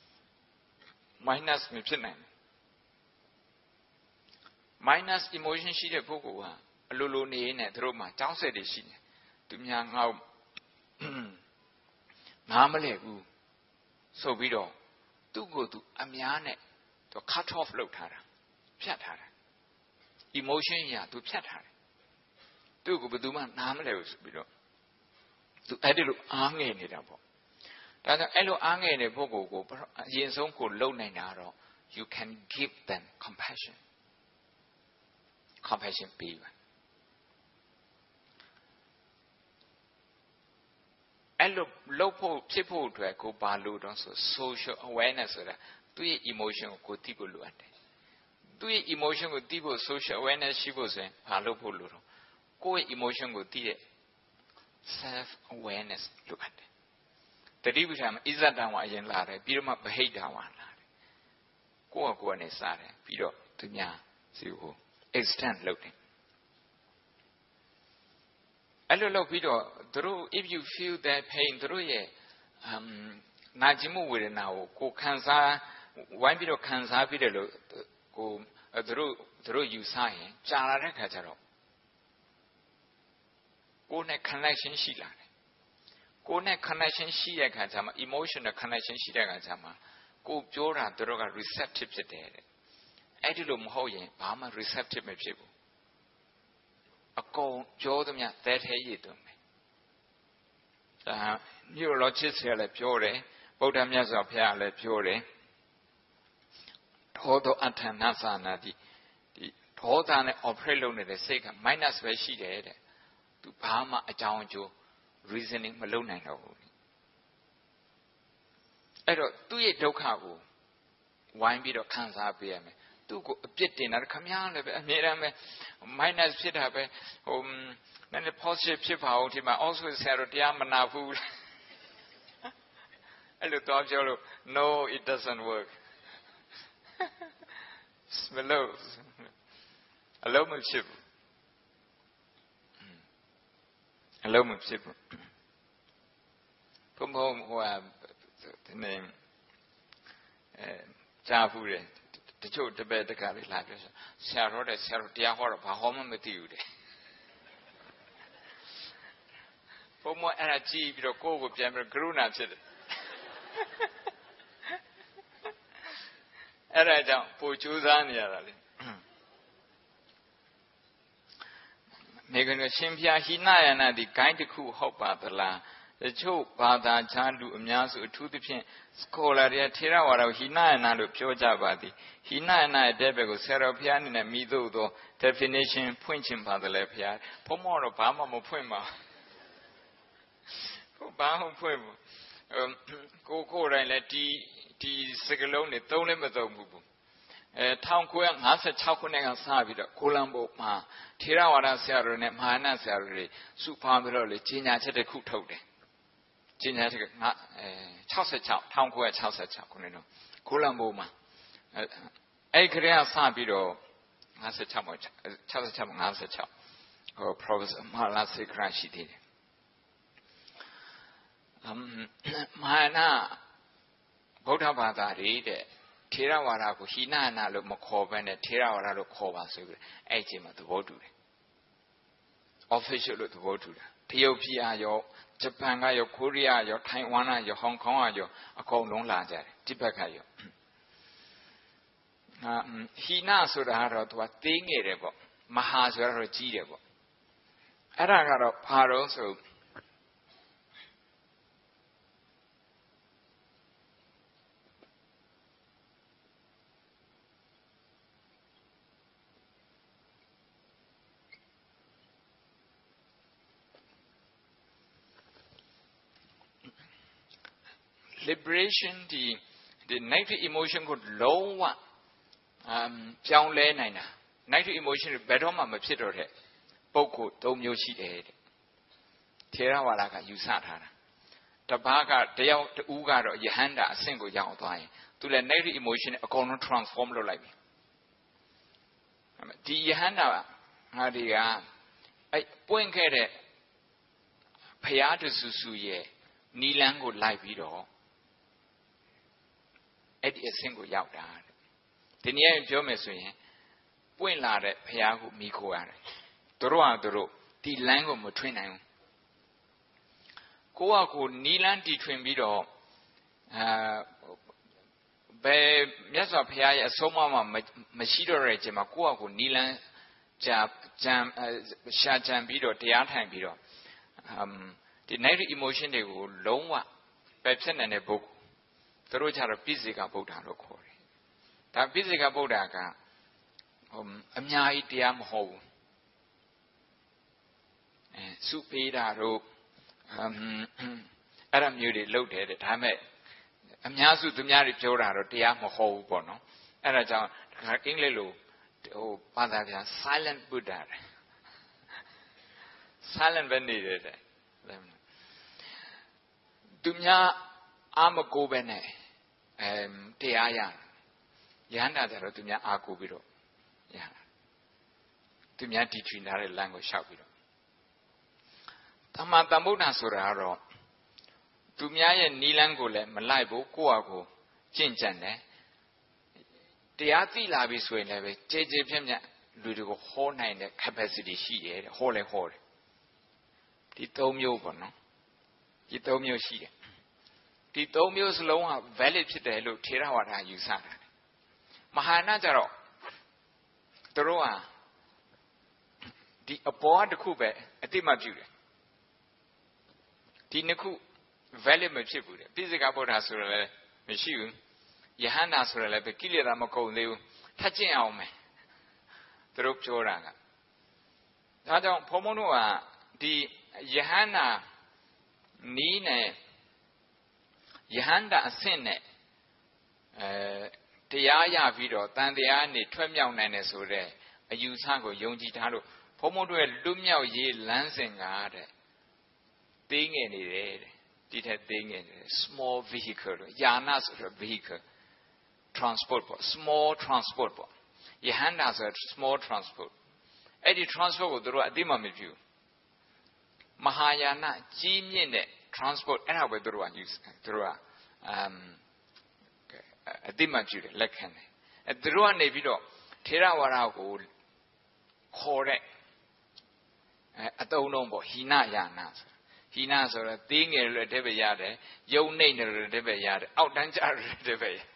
minus မဖြစ်နိုင်ဘူး minus emotion ရှိတဲ့ပုဂ္ဂိုလ်ကအလိုလိုနေနေသူတို့မှာကြောင်းဆက်တွေရှိနေသူများငါ့နားမလဲဘူးဆိုပြီးတော့သူ့ကိုယ်သူအများနဲ့သူ cut off လုပ်ထားတာဖြတ်ထားတာ emotion ရသူဖြတ်ထားတယ်သူ့ကိုဘယ်သူမှနားမလဲဘူးဆိုပြီးတော့သူအဲ့ဒီလိုအားငယ်နေတာပေါ့ဒါကြောင့်အဲ့လိုအားငယ်တဲ့ပုဂ္ဂိုလ်ကိုအရင်ဆုံးကိုလုံနိုင်တာတော့ you can give them compassion ပေးပါအဲ့လိုလုပ်ဖို့ဖြစ်ဖို့အတွက်ကိုဘာလို့တော့ဆို social awareness ဆိုတာသူ့ရဲ့ emotion ကိုသိဖို့လိုအပ်တယ်သူ့ရဲ့ emotion ကိုသိဖို့ social awareness ရှိဖို့ဆိုရင်ဘာလုပ်ဖို့လိုတော့ကိုယ့်ရဲ့ emotion ကိုသိတဲ့ self awareness လိုအပ်တယ်တတိပဋ္ဌာန်မှာဣဇဒံဝါအရင်လာတယ်ပြီးတော့မှဗဟိတဝါလာတယ်ကိုယ့်ကိုယ်နဲ့စားတယ်ပြီးတော့သူများစီကို extend လုပ်တယ်အဲ့လိုလုပ်ပြီးတော့သူတို့ if you feel that pain သူတို့ရဲ့နာကျင်မှုဝေဒနာကိုခံစားဝိုင်းပြီးတော့ခံစားပြီးတယ်လို့ကိုသူတို့ယူဆရင်ကြာလာတဲ့ခါကျတော့ကိုယ်နဲ့ connection ရှိလာတယ်ကိုယ်နဲ့ connection ရှိတဲ့ခါကျမှ emotional connection ရှိတဲ့ခါကျမှကိုပြောတာသူတို့က receptive ဖြစ်တယ်တဲ့အဲ့ဒီလိုမဟုတ်ရင်ဘာမှ receptive မဖြစ်ဘူးအကုန်ပြောသမျှသဲထဲရည်သွင်းမယ်ဒါ neurologist ကလည်းပြောတယ်ဗုဒ္ဓမြတ်စွာဘုရားလည်းပြောတယ်ဒေါသောအဋ္ဌာဏသာနာတိဒီဒေါသနဲ့ operate လုပ်နေတဲ့စိတ်က minus ပဲရှိတယ်တဲ့သူဘာမှအကြောင်းအကျိုး reasoning မလုပ်နိုင်တော့ဘူးအဲ့တော့သူ့ရဲ့ဒုက္ခကိုဝိုင်းပြီးတော့ခံစားပေးရမယ်သူ့ကိုအပြစ်တင်တာခမည်းလည်းပဲအမြဲတမ်းပဲ minus ဖြစ်တာပဲနည်းနည်း positive ဖြစ်ပါဦးဒီမှာ also ဆရာတို့တရားမနာဘူးအဲ့လိုတော့ပြောလို့ no it doesn't work မလို့အလုံးမဖြစ်ဘူးအလုံးမဖြစ်ဘူးဘုံဟိုဒီနေ့ကြားဘူးတယ်တချို့တပည့်တက္ကလေးလာပြောဆရာတော်တရားဟောတော့ဘာဟောမှမသိဘူးတဲ့ဘုံမအဲ့ဒါကြည့်ပြီးတော့ကိုယ့်ကိုပြန်ပြီးကရုဏာဖြစ်တယ်အဲ့ဒါကြောင့်ပိုကြိုးစားနေရတာလေမေကနရှင်ဖျားဟိနယနာဒီဂိုင်းတစ်ခုဟုတ်ပါသလားတချို့ဘာသာခြားလူအများစုအထူးသဖြင့်စကောလာတွေထေရဝါဒကိုဟိနယနာလို့ပြောကြပါသည်ဟိနယနာရဲ့အဓိပ္ပာယ်ကိုဆရာတော်ဘုရားအနေနဲ့မိသို့သော definition ဖွင့်ချင်ပါသလဲဘုရားဘုံမောတော့ဘာမှမဖွင့်ပါဘူးဘာမှမဖွင့်ဘူးကိုယ်တိုင်လည်းဒီစကလုံးတွေသုံးလည်းမသုံးဘူး1956ခုနှစ်ကစပြီးတော့ကိုလံဘိုမှာထေရဝါဒဆရာတော်နဲ့မဟာနာဆရာတော်တွေစုပေါင်းပြီးတော့လေကြီးညာချက်တစ်ခုထုတ်တယ်ကြီးညာချက်က1966ခုနှစ်တော့ကိုလံဘိုမှာအဲ့ခရီးကစပြီးတော့56ဟို professor မဟာလာစေခရရှိသေးတယ်မဟာနာဗုဒ္ဓဘာသာတွေတဲ့ထေရဝါဒကိုဟိနနာလို့မခေါ်ဘဲနဲ့ထေရဝါဒလို့ခေါ်ပါဆိုပြီးအဲ့ဒီမှာသဘောတူတယ် official လို့သဘောတူတာတရုတ်ပြည်ရောဂျပန်ကရောကိုရီးယားရောထိုင်ဝမ်ကရောဟောင်ကောင်ကရောအကုန်လုံးလာကြတယ်တိဘက်ကရောဟိနဆိုတာကတော့သူကသေးငယ်တယ်ပေါ့မဟာဆိုတာတော့ကြီးတယ်ပေါ့အဲ့ဒါကတော့ဘာလို့ဆို liberation ဒီ negative emotion ကိုလုံးဝပြောင်းလဲနိုင်တာ negative emotion ဘယ်တော့မှမဖြစ်တော့တဲ့ပုဂ္ဂိုလ်၃မျိုးရှိတယ်တဲ့ထေရဝါဒကယူဆထားတာတပါးကတယောက်တူးကတော့ယဟန္တာအဆင့်ကိုရောက်သွားရင်သူလည်း negative emotion နဲ့အကုန်လုံး transform လုပ်လိုက်ပြီဒီယဟန္တာဟာဒီကပွင့်ခဲ့တဲ့ဖျားတဆူဆူရဲ့နီလန်းကိုလိုက်ပြီးတော့အဲ့ဒီအဆင့်ကိုရောက်တာဒီနေ့ပြောမယ်ဆိုရင်ပွင့်လာတဲ့ဖျားကိုမိခိုးရတယ်သူတို့ဒီလမ်းကိုမထွင်နိုင်ဘူးကိုယ့်ကိုနီလန်းတီထွင်ပြီးတော့ဘယ်မြတ်စွာဘုရားရဲ့အဆုံးအမမရှိတော့တဲ့အချိန်မှာကိုယ့်ကိုနီလန်းရှာကြံပြီးတော့တရားထိုင်ပြီးတော့ဒီ negative emotion တွေကိုလုံးဝပယ်ဖြတ်နိုင်တဲ့ပုဂ္ဂိုလ်သူတို့ကြတော့ပိစိကဗုဒ္ဓလို့ခေါ်တယ်ဒါပိစိကဗုဒ္ဓကအများကြီးတရားမဟုတ်ဘူးစုပေးတာတို့အဲ့ဒါမျိုးတွေလုပ်တယ်ဒါပေမဲ့အများစုသူများတွေပြောတာတော့တရားမဟုတ်ဘူးပေါ့နော်အဲ့ဒါကြောင့်အင်္ဂလိပ်လိုဘာသာပြန် silent Buddha silent ပဲနေတယ်သူများအာမကိုပဲနဲ့တရားရယဟန္တာကြတော့သူများအာကိုပြီးတော့ရတာသူများတီထွင်ထားတဲ့လမ်းကိုလျှောက်ပြီးတော့သမ္မာသမ္ဗုဒ္ဓဆိုတာကတော့သူများရဲ့နီလန်းကိုလည်းမလိုက်ဘူးကိုယ့်အကိုကျင့်ကြံတယ်တရားသိလာပြီဆိုရင်လည်းပဲကြည်ကြည်ပြည့်ပြည့်လူတွေကိုဟောနိုင်တဲ့ capacity ရှိတယ်ဟောလဲဟောတယ်ဒီ၃မျိုးပေါ့နော်ဒီ၃မျိုးရှိတယ်ဒီ၃မျိုးစလုံးက valid ဖြစ်တယ်လို့ထေရဝါဒယူဆတာမဟာနာကြတော့သူတို့ဟာဒီအပေါ်တစ်ခုပဲအတိမပြုတယ်ဒီနှစ်ခု valid မဖြစ်ဘူးတဲ့ပိစိကဗုဒ္ဓဆိုရယ်လည်းမရှိဘူးယဟန္တာဆိုရယ်လည်းကိလေသာမကုန်သေးဘူးထပ်ကျင့်အောင်မယ်သူတို့ပြောတာကဒါကြောင့်ဘုန်းဘုန်းတို့ကဒီယဟန္တာနီးနဲ့ယဟန္တာအဆင့်နဲ့တရားရပြီးတော့တန်တရားနေထွက်မြောက်နိုင်တယ်ဆိုတဲ့အယူဆကိုယုံကြည်ထားလို့ဘုန်းဘုန်းတို့ရဲ့လွတ်မြောက်ရေးလမ်းစဉ်ကတဲ့သေးငယ်နေတယ်တဲ့ဒီထက်သေးငယ်နေတယ် small vehicle လို့ယာနဆိုတဲ့ vehicle transport ပေါ့ small transport ပေါ့ယဟန္တာဆိုတဲ့ small transport အဲ့ဒီ transport ကိုတို့ကအသိမှမပြုမဟာယာနကြီးမြင့်တဲ့ transport အဲ့ဒါပဲတို့ကအသိမှပြုတယ်လက်ခံတယ်အဲ့တို့ကနေပြီးတော့ထေရဝါဒကိုခေါ်တဲ့အတုံးလုံးပေါ့ဟိနယာနဟိနဆိုတော့သေးငယ်လို့အဓိပ္ပာယ်ရတယ်ယုံနှိမ့်တယ်လို့အဓိပ္ပာယ်ရတယ်အောက်တန်းကျတယ်အဓိပ္ပာယ်ရတယ်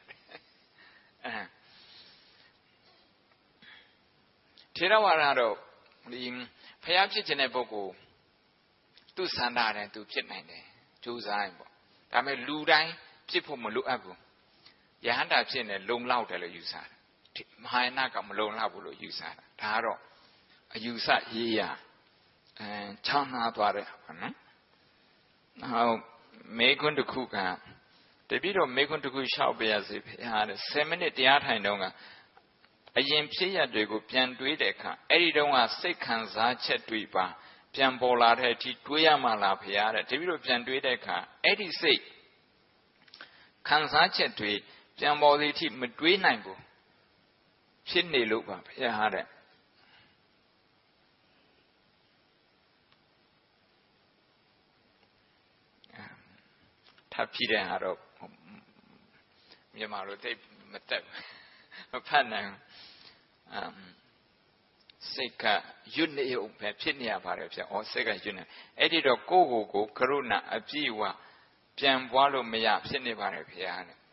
ထေရဝါဒတော့ဒီဖျားဖြစ်ခြင်းတဲ့ပုဂ္ဂိုလ်သူ့ဆန္ဒနဲ့သူဖြစ်နိုင်တယ်ကြိုးစားရင်ပေါ့ဒါပေမဲ့လူတိုင်းဖြစ်ဖို့မလိုအပ်ဘူးယဟန္တာဖြစ်နေလုံလောက်တယ်လို့ယူဆတယ်မဟာယာနကမလုံလောက်ဘူးလို့ယူဆတာဒါကတော့အယူဆရေးရချမ်းသာသွားတယ်ဟုတ်နော်နောက်မေခွန်းတစ်ခုကတပည့်တော်မေခွန်းတစ်ခုလျှောက်ပေးရစေဖေဟာတဲ့10မိနစ်တရားထိုင်တော့ကအရင်ဖြစ်ရတွေကိုပြန်တွေးတဲ့အခါအဲ့ဒီတုန်းကစိတ်ခံစားချက်တွေပါပြန်ပေါ်လာတဲ့အထိတွေးရမှလားဖေဟာတဲ့တပည့်တော်ပြန်တွေးတဲ့အခါအဲ့ဒီစိတ်ခံစားချက်တွေပြန်ပေါ်သည်အထိမတွေးနိုင်ဘူးဖြစ်နေလို့ပါဖေဟာတဲ့ထပ်ပြီးတဲ့ဟာတော့မြန်မာလိုသိမတက်မဖတ်နိုင်စိတ်ကရွတ်နေုံပဲဖြစ်နေရပါတယ်ဗျ။စိတ်ကရွတ်နေအဲ့ဒီတော့ကိုယ့်ကိုကရုဏာအပြည့်အဝပြန်ပွားလို့မရဖြစ်နေပါတယ်ဗျာတဲ့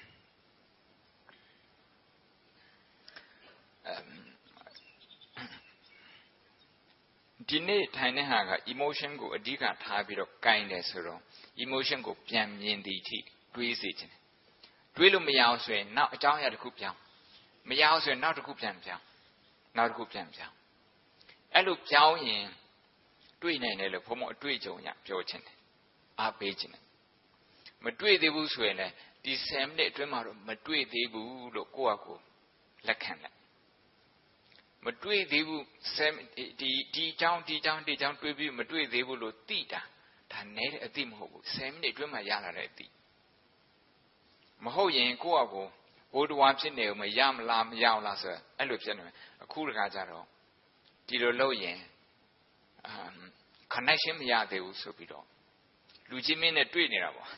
ဒီနေ့ထိုင်တဲ့ဟာက emotion ကိုအဓိကထားပြီးတော့ကိုင်တယ်ဆိုတော့ emotion ကိုပြန်မြင်သည်အထိတွေးစေခြင်းတွေးလို့မရအောင်ဆိုရင်နောက်အကြောင်းအရာတစ်ခုပြောင်းမရအောင်ဆိုရင်နောက်တစ်ခုပြန်ပြောင်းနောက်တစ်ခုပြန်ပြောင်းအဲ့လိုပြောင်းရင်တွေးနိုင်တယ်လို့ဘုံမအတွေ့အကြုံရပြောခြင်းတယ်အားပေးခြင်းတယ်မတွေ့သေးဘူးဆိုရင်လည်းဒီ10မိနစ်အတွင်းမှာတော့မတွေ့သေးဘူးလို့ကိုယ့်အကိုလက်ခံလိုက်မတွေ့သေးဘူးဒီအကြောင်းတွေးပြီးမတွေ့သေးဘူးလို့သိတာဒါနဲ့တဲ့အသိမဟုတ်ဘူး10မိနစ်အတွင်းမှာရလာတဲ့အသိမဟုတ်ရင်ကိုယ့်အကိုဘိုးတော်ဖြစ်နေဦးမရမလားမရအောင်လားဆိုအဲ့လိုဖြစ်နေမယ်အခုတခါကျတော့ဒီလိုလုပ်ရင်connection မရသေးဘူးဆိုပြီးတော့လူချင်းမင်းနဲ့တွေ့နေတာပေါ့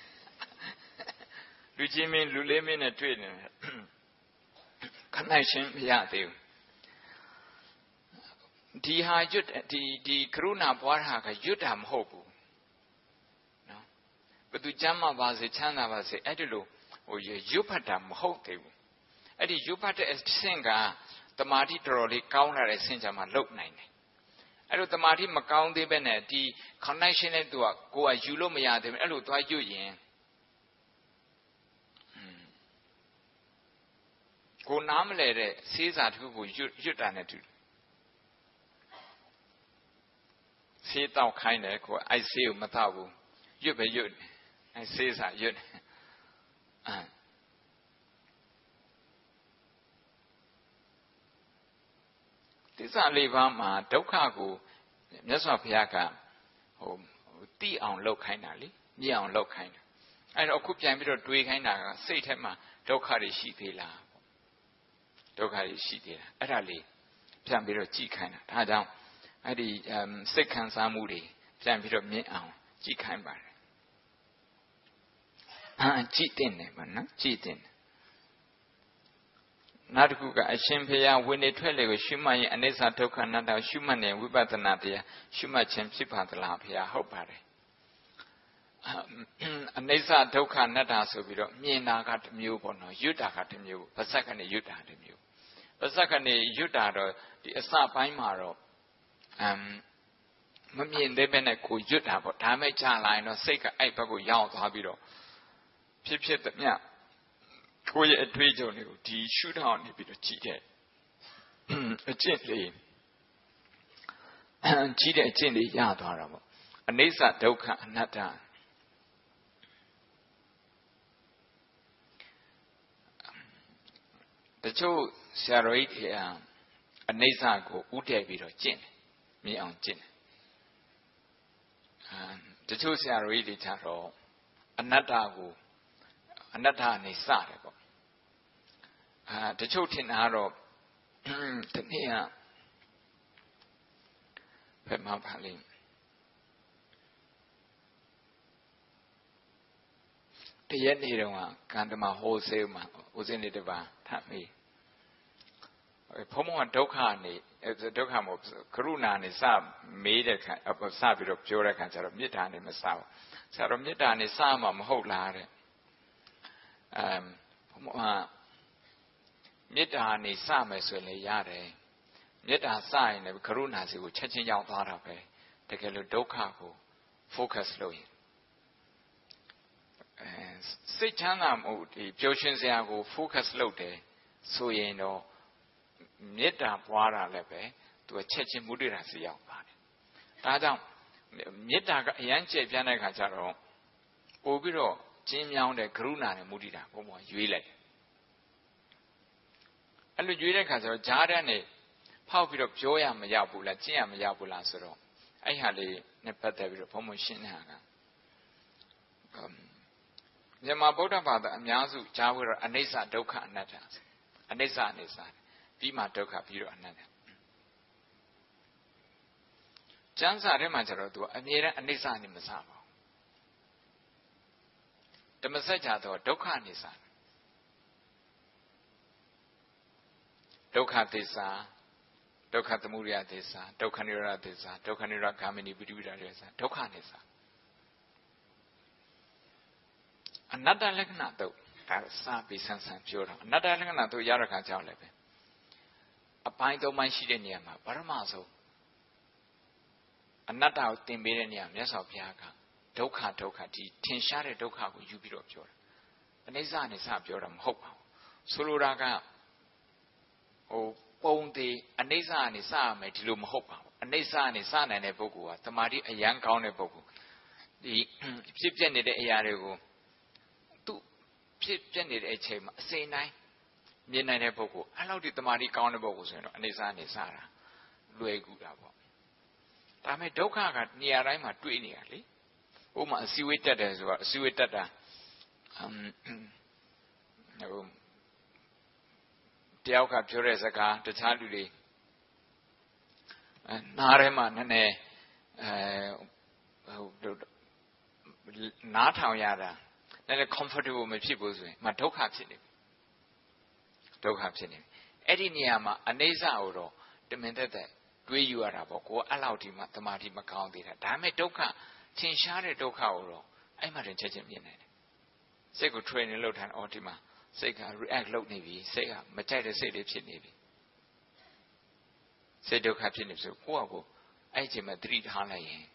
လူချင်းမင်းလူလေးမင်းနဲ့တွေ့နေတယ် connection မရသေးဘူးဒီဟာရွတ်ဒီကရုဏာပွားတာကရွတ်တာမဟုတ်ဘူးနော်ဘယ်သူကျမ်းမှာပါစေချမ်းသာပါစေအဲ့ဒီလိုဟိုရွတ်ဖတ်တာမဟုတ်သေးဘူးအဲ့ဒီရွတ်ဖတ်တဲ့အဆင့်ကတမာတိတော်တော်လေးကောင်းလာတဲ့အဆင့်ကြမှာလုပ်နိုင်တယ်အဲ့လိုတမာတိမကောင်းသေးပဲနဲ့ဒီ connection နဲ့သူကကိုယ်ကယူလို့မရသေးဘူးအဲ့လိုသွားရွတ်ရင်ကိုနားမလဲတဲ့စေးစာတစ်ခုကိုရွတ်တာနဲ့တူစေးတောက်ခိုင်းတယ်ကိုအဲ့စေးကိုမတောက်ဘူးရွတ်ပဲရွတ်အဲ့စေးစာရွတ်သစ္စာလေးပါးမှာဒုက္ခကိုမြတ်စွာဘုရားကဟိုတိအောင်လောက်ခိုင်းတာလေမြင်အောင်လောက်ခိုင်းတာအဲ့တော့အခုပြန်ပြီးတော့တွေးခိုင်းတာကစိတ်ထဲမှာဒုက္ခတွေရှိသေးလားဒုက္ခတွေရှိသေးတာအဲ့ဒါလေးပြန်ပြီးတော့ကြည့်ခိုင်းတာဒါကြောင့်အဲ့ဒီစိတ်ခံစားမှုတွေပြန်ပြီးတော့မြင်အောင်ကြည့်ခိုင်းပါတယ်ကြည့်တင်တယ်ဗောနော်ကြည့်တင်တယ်နောက်တစ်ခုကအရှင်ဘုရားဝိနည်းထွက်လေကိုရှုမှတ်ရင်အနိစ္စဒုက္ခအနတ္တရှုမှတ်နေဝိပဿနာတရားရှုမှတ်ခြင်းဖြစ်ပါသလားဘုရားဟုတ်ပါတယ်အနိစ္စဒုက္ခအနတ္တဆိုပြီးတော့မြင်တာကတစ်မျိုးပေါ့နော်ရွတ်တာကတစ်မျိုးပါဇက်ကနေရွတ်တာတစ်မျိုးပါဇက်ကနေရွတ်တာတော့ဒီအစပိုင်းမှာတော့မမြင်သေးပဲနဲ့ကိုရွတ်တာပေါ့ဒါမဲ့ကြာလာရင်တော့စိတ်ကအဲ့ဘက်ကိုရောက်သွားပြီးတော့ဖြစ်သမျှကိုယ့်ရဲ့အတွေ့အကြုံတွေကိုဒီရှုထောင့်နေပြီးတော့ကြည့်တဲ့အကျင့်လေးကြည့်တဲ့အကျင့်လေးရသွားတာပေါ့အနိစ္စဒုက္ခအနတ္တတချို့ဆရာတော်ကြီးတွေအနိစ္စကိုဥတည်ပြီးတော့ကျင့်တယ်မြင်အောင်ကျင့်တယ်တချို့ဆရာတော်ကြီးတွေကျတော့အနတ္တကိုအနတ္တအနေစတယ်ပေါ့တချို့ထင်တာကတော့ဒီနေ့ကဘယ်မှာပါလိမ့်တရက်နေ့တုန်းကကန္တမဟိုးဆေးမှာဦးစင်းလေးတစ်ပါးထပ်မေးဘုံဘုံကဒုက္ခနေဒုက္ခမဟုတ်ကရုဏာနေစမေးတဲ့ခါစပြီးတော့ပြောတဲ့ခါကျတော့မေတ္တာနေမစဘူးဆရာတော်မေတ္တာနေစမှာမဟုတ်လားတဲ့ဘုံဘုံကမေတ္တာနေစမယ်ဆိုရင်လည်းရတယ်မေတ္တာစရင်လည်းကရုဏာစီကိုချက်ချင်းရောက်သွားတာပဲတကယ်လို့ဒုက္ခကို focus လုပ်ရင်စိတ်ချမ်းသာမှုဒီပျော်ရွှင်စရာကို focus လုပ်တယ်ဆိုရင်တော့မေတ္တာပွားတာလည်းပဲသူကချက်ချင်းမုဒိတာစီရောက်ပါတယ်ဒါကြောင့်မေတ္တာကအရန်ကျယ်ပြန့်တဲ့ခါကျတော့ပို့ပြီးတော့ကျင်းမြောင်းတဲ့ကရုဏာနဲ့မုဒိတာဘုံဘုံရွေးလိုက်အဲ့လိုရွေးတဲ့ခါကျတော့ဂျားတဲ့နဲ့ဖောက်ပြီးတော့ပြောရမရောက်ဘူးလားကျင့်ရမရောက်ဘူးလားဆိုတော့အဲ့ဟာလေးနဲ့ပတ်သက်ပြီးတော့ဘုံဘုံရှင်းနေတာကမြန်မာဗုဒ္ဓဘာသာအများစုကြားဝဲတော့အနိစ္စဒုက္ခအနတ္တအနိစ္စပြီးမှဒုက္ခပြီးတော့အနတ္တကျမ်းစာထဲမှာကျတော့သူအမြဲတမ်းအနိစ္စနေမစပါဘူးဓမ္မစကြာတော့ဒုက္ခနေစဒုက္ခသစ္စာဒုက္ခသမုဒယသစ္စာဒုက္ခនិရောဓသစ္စာဒုက္ခនិရောဓဂ ामिनी ပိဋိပိဒသစ္စာဒုက္ခနေစအနတ္တလက္ခဏာတော့ဒါစပြီးဆန်းဆန်းပြောတာအနတ္တလက္ခဏာတို့ရတဲ့ခါကြောင့်လည်းပဲအပိုင်းသုံးပိုင်းရှိတဲ့နေရာမှာပရမဆုံးအနတ္တကိုသင်ပေးတဲ့နေရာမြတ်စွာဘုရားကဒုက္ခဒီထင်ရှားတဲ့ဒုက္ခကိုယူပြီးတော့ပြောတာအနိစ္စနဲ့စပြောတာမဟုတ်ပါဘူးဆိုလိုတာကဟိုပုံသေးအနိစ္စနဲ့စရမယ်ဒီလိုမဟုတ်ပါဘူးအနိစ္စနဲ့စနိုင်တဲ့ပုဂ္ဂိုလ်ကတမာတိအယံကောင်းတဲ့ပုဂ္ဂိုလ်ဒီဖြစ်ပြနေတဲ့အရာတွေကိုသူဖြစ်ပြနေတဲ့အချိန်မှာအစိမ်းတိုင်းမြင်နိုင်တဲ့ပုဂ္ဂိုလ်အဲ့လောက်ဒီတမာတိကောင်းတဲ့ပုဂ္ဂိုလ်ဆိုရင်တော့အနေစားနေစားတာလွယ်ကူတာပေါ့ဒါပေမဲ့ဒုက္ခကနေရာတိုင်းမှာတွေ့နေရလေဥပမာအစည်းအဝေးတက်တယ်ဆိုတော့အစည်းအဝေးတက်တာတယောက်ကပြောတဲ့စကားတခြားလူတွေနားထဲမှာနည်းနည်းနားထောင်ရတာနည်းနည်း comfortable မဖြစ်ဘူးဆိုရင်မဒုက္ခဖြစ်နေဒုက္ခဖြစ်နေအဲ့ဒီနေရာမှာအနေစာကိုတော့တမင်သက်သက်တွေးယူရတာပေါ့ကိုအဲ့လောက်ဒီမှာတမာတိမကောင်းသေးတာဒါပေမဲ့ဒုက္ခထင်ရှားတဲ့ဒုက္ခကိုတော့အဲ့မှတင်ချက်ချင်းမြင်နိုင်တယ်စိတ်ကို training လုပ်ထားအော်ဒီမှာစိတ်က react လုပ်နေပြီစိတ်ကမကြိုက်တဲ့စိတ်တွေဖြစ်နေပြီစိတ်ဒုက္ခဖြစ်နေဆိုကိုယ့်အကိုအဲ့ဒီမှာသတိထားလိုက်ရင်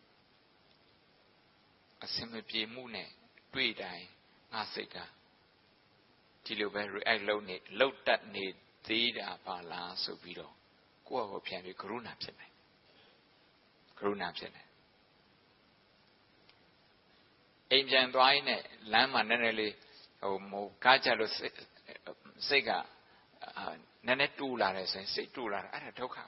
အစမပြေမှုနဲ့တွေ့တိုင်းငါစိတ်ကဒီလိုပဲ react လုပ်တတ်နေသေးတာပါလားဆိုပြီးတော့ကိုယ့်အကိုပြန်ပြီးကရုဏာဖြစ်တယ်ကရုဏာဖြစ်တယ်အိမ်ပြန်သွားရင်လည်းလမ်းမှာနည်းနည်းလေးကားကြလို့စိတ်ကနည်းနည်းတူလာတယ်ဆိုရင်စိတ်တူလာတာအဲ့ဒါဒုက္ခ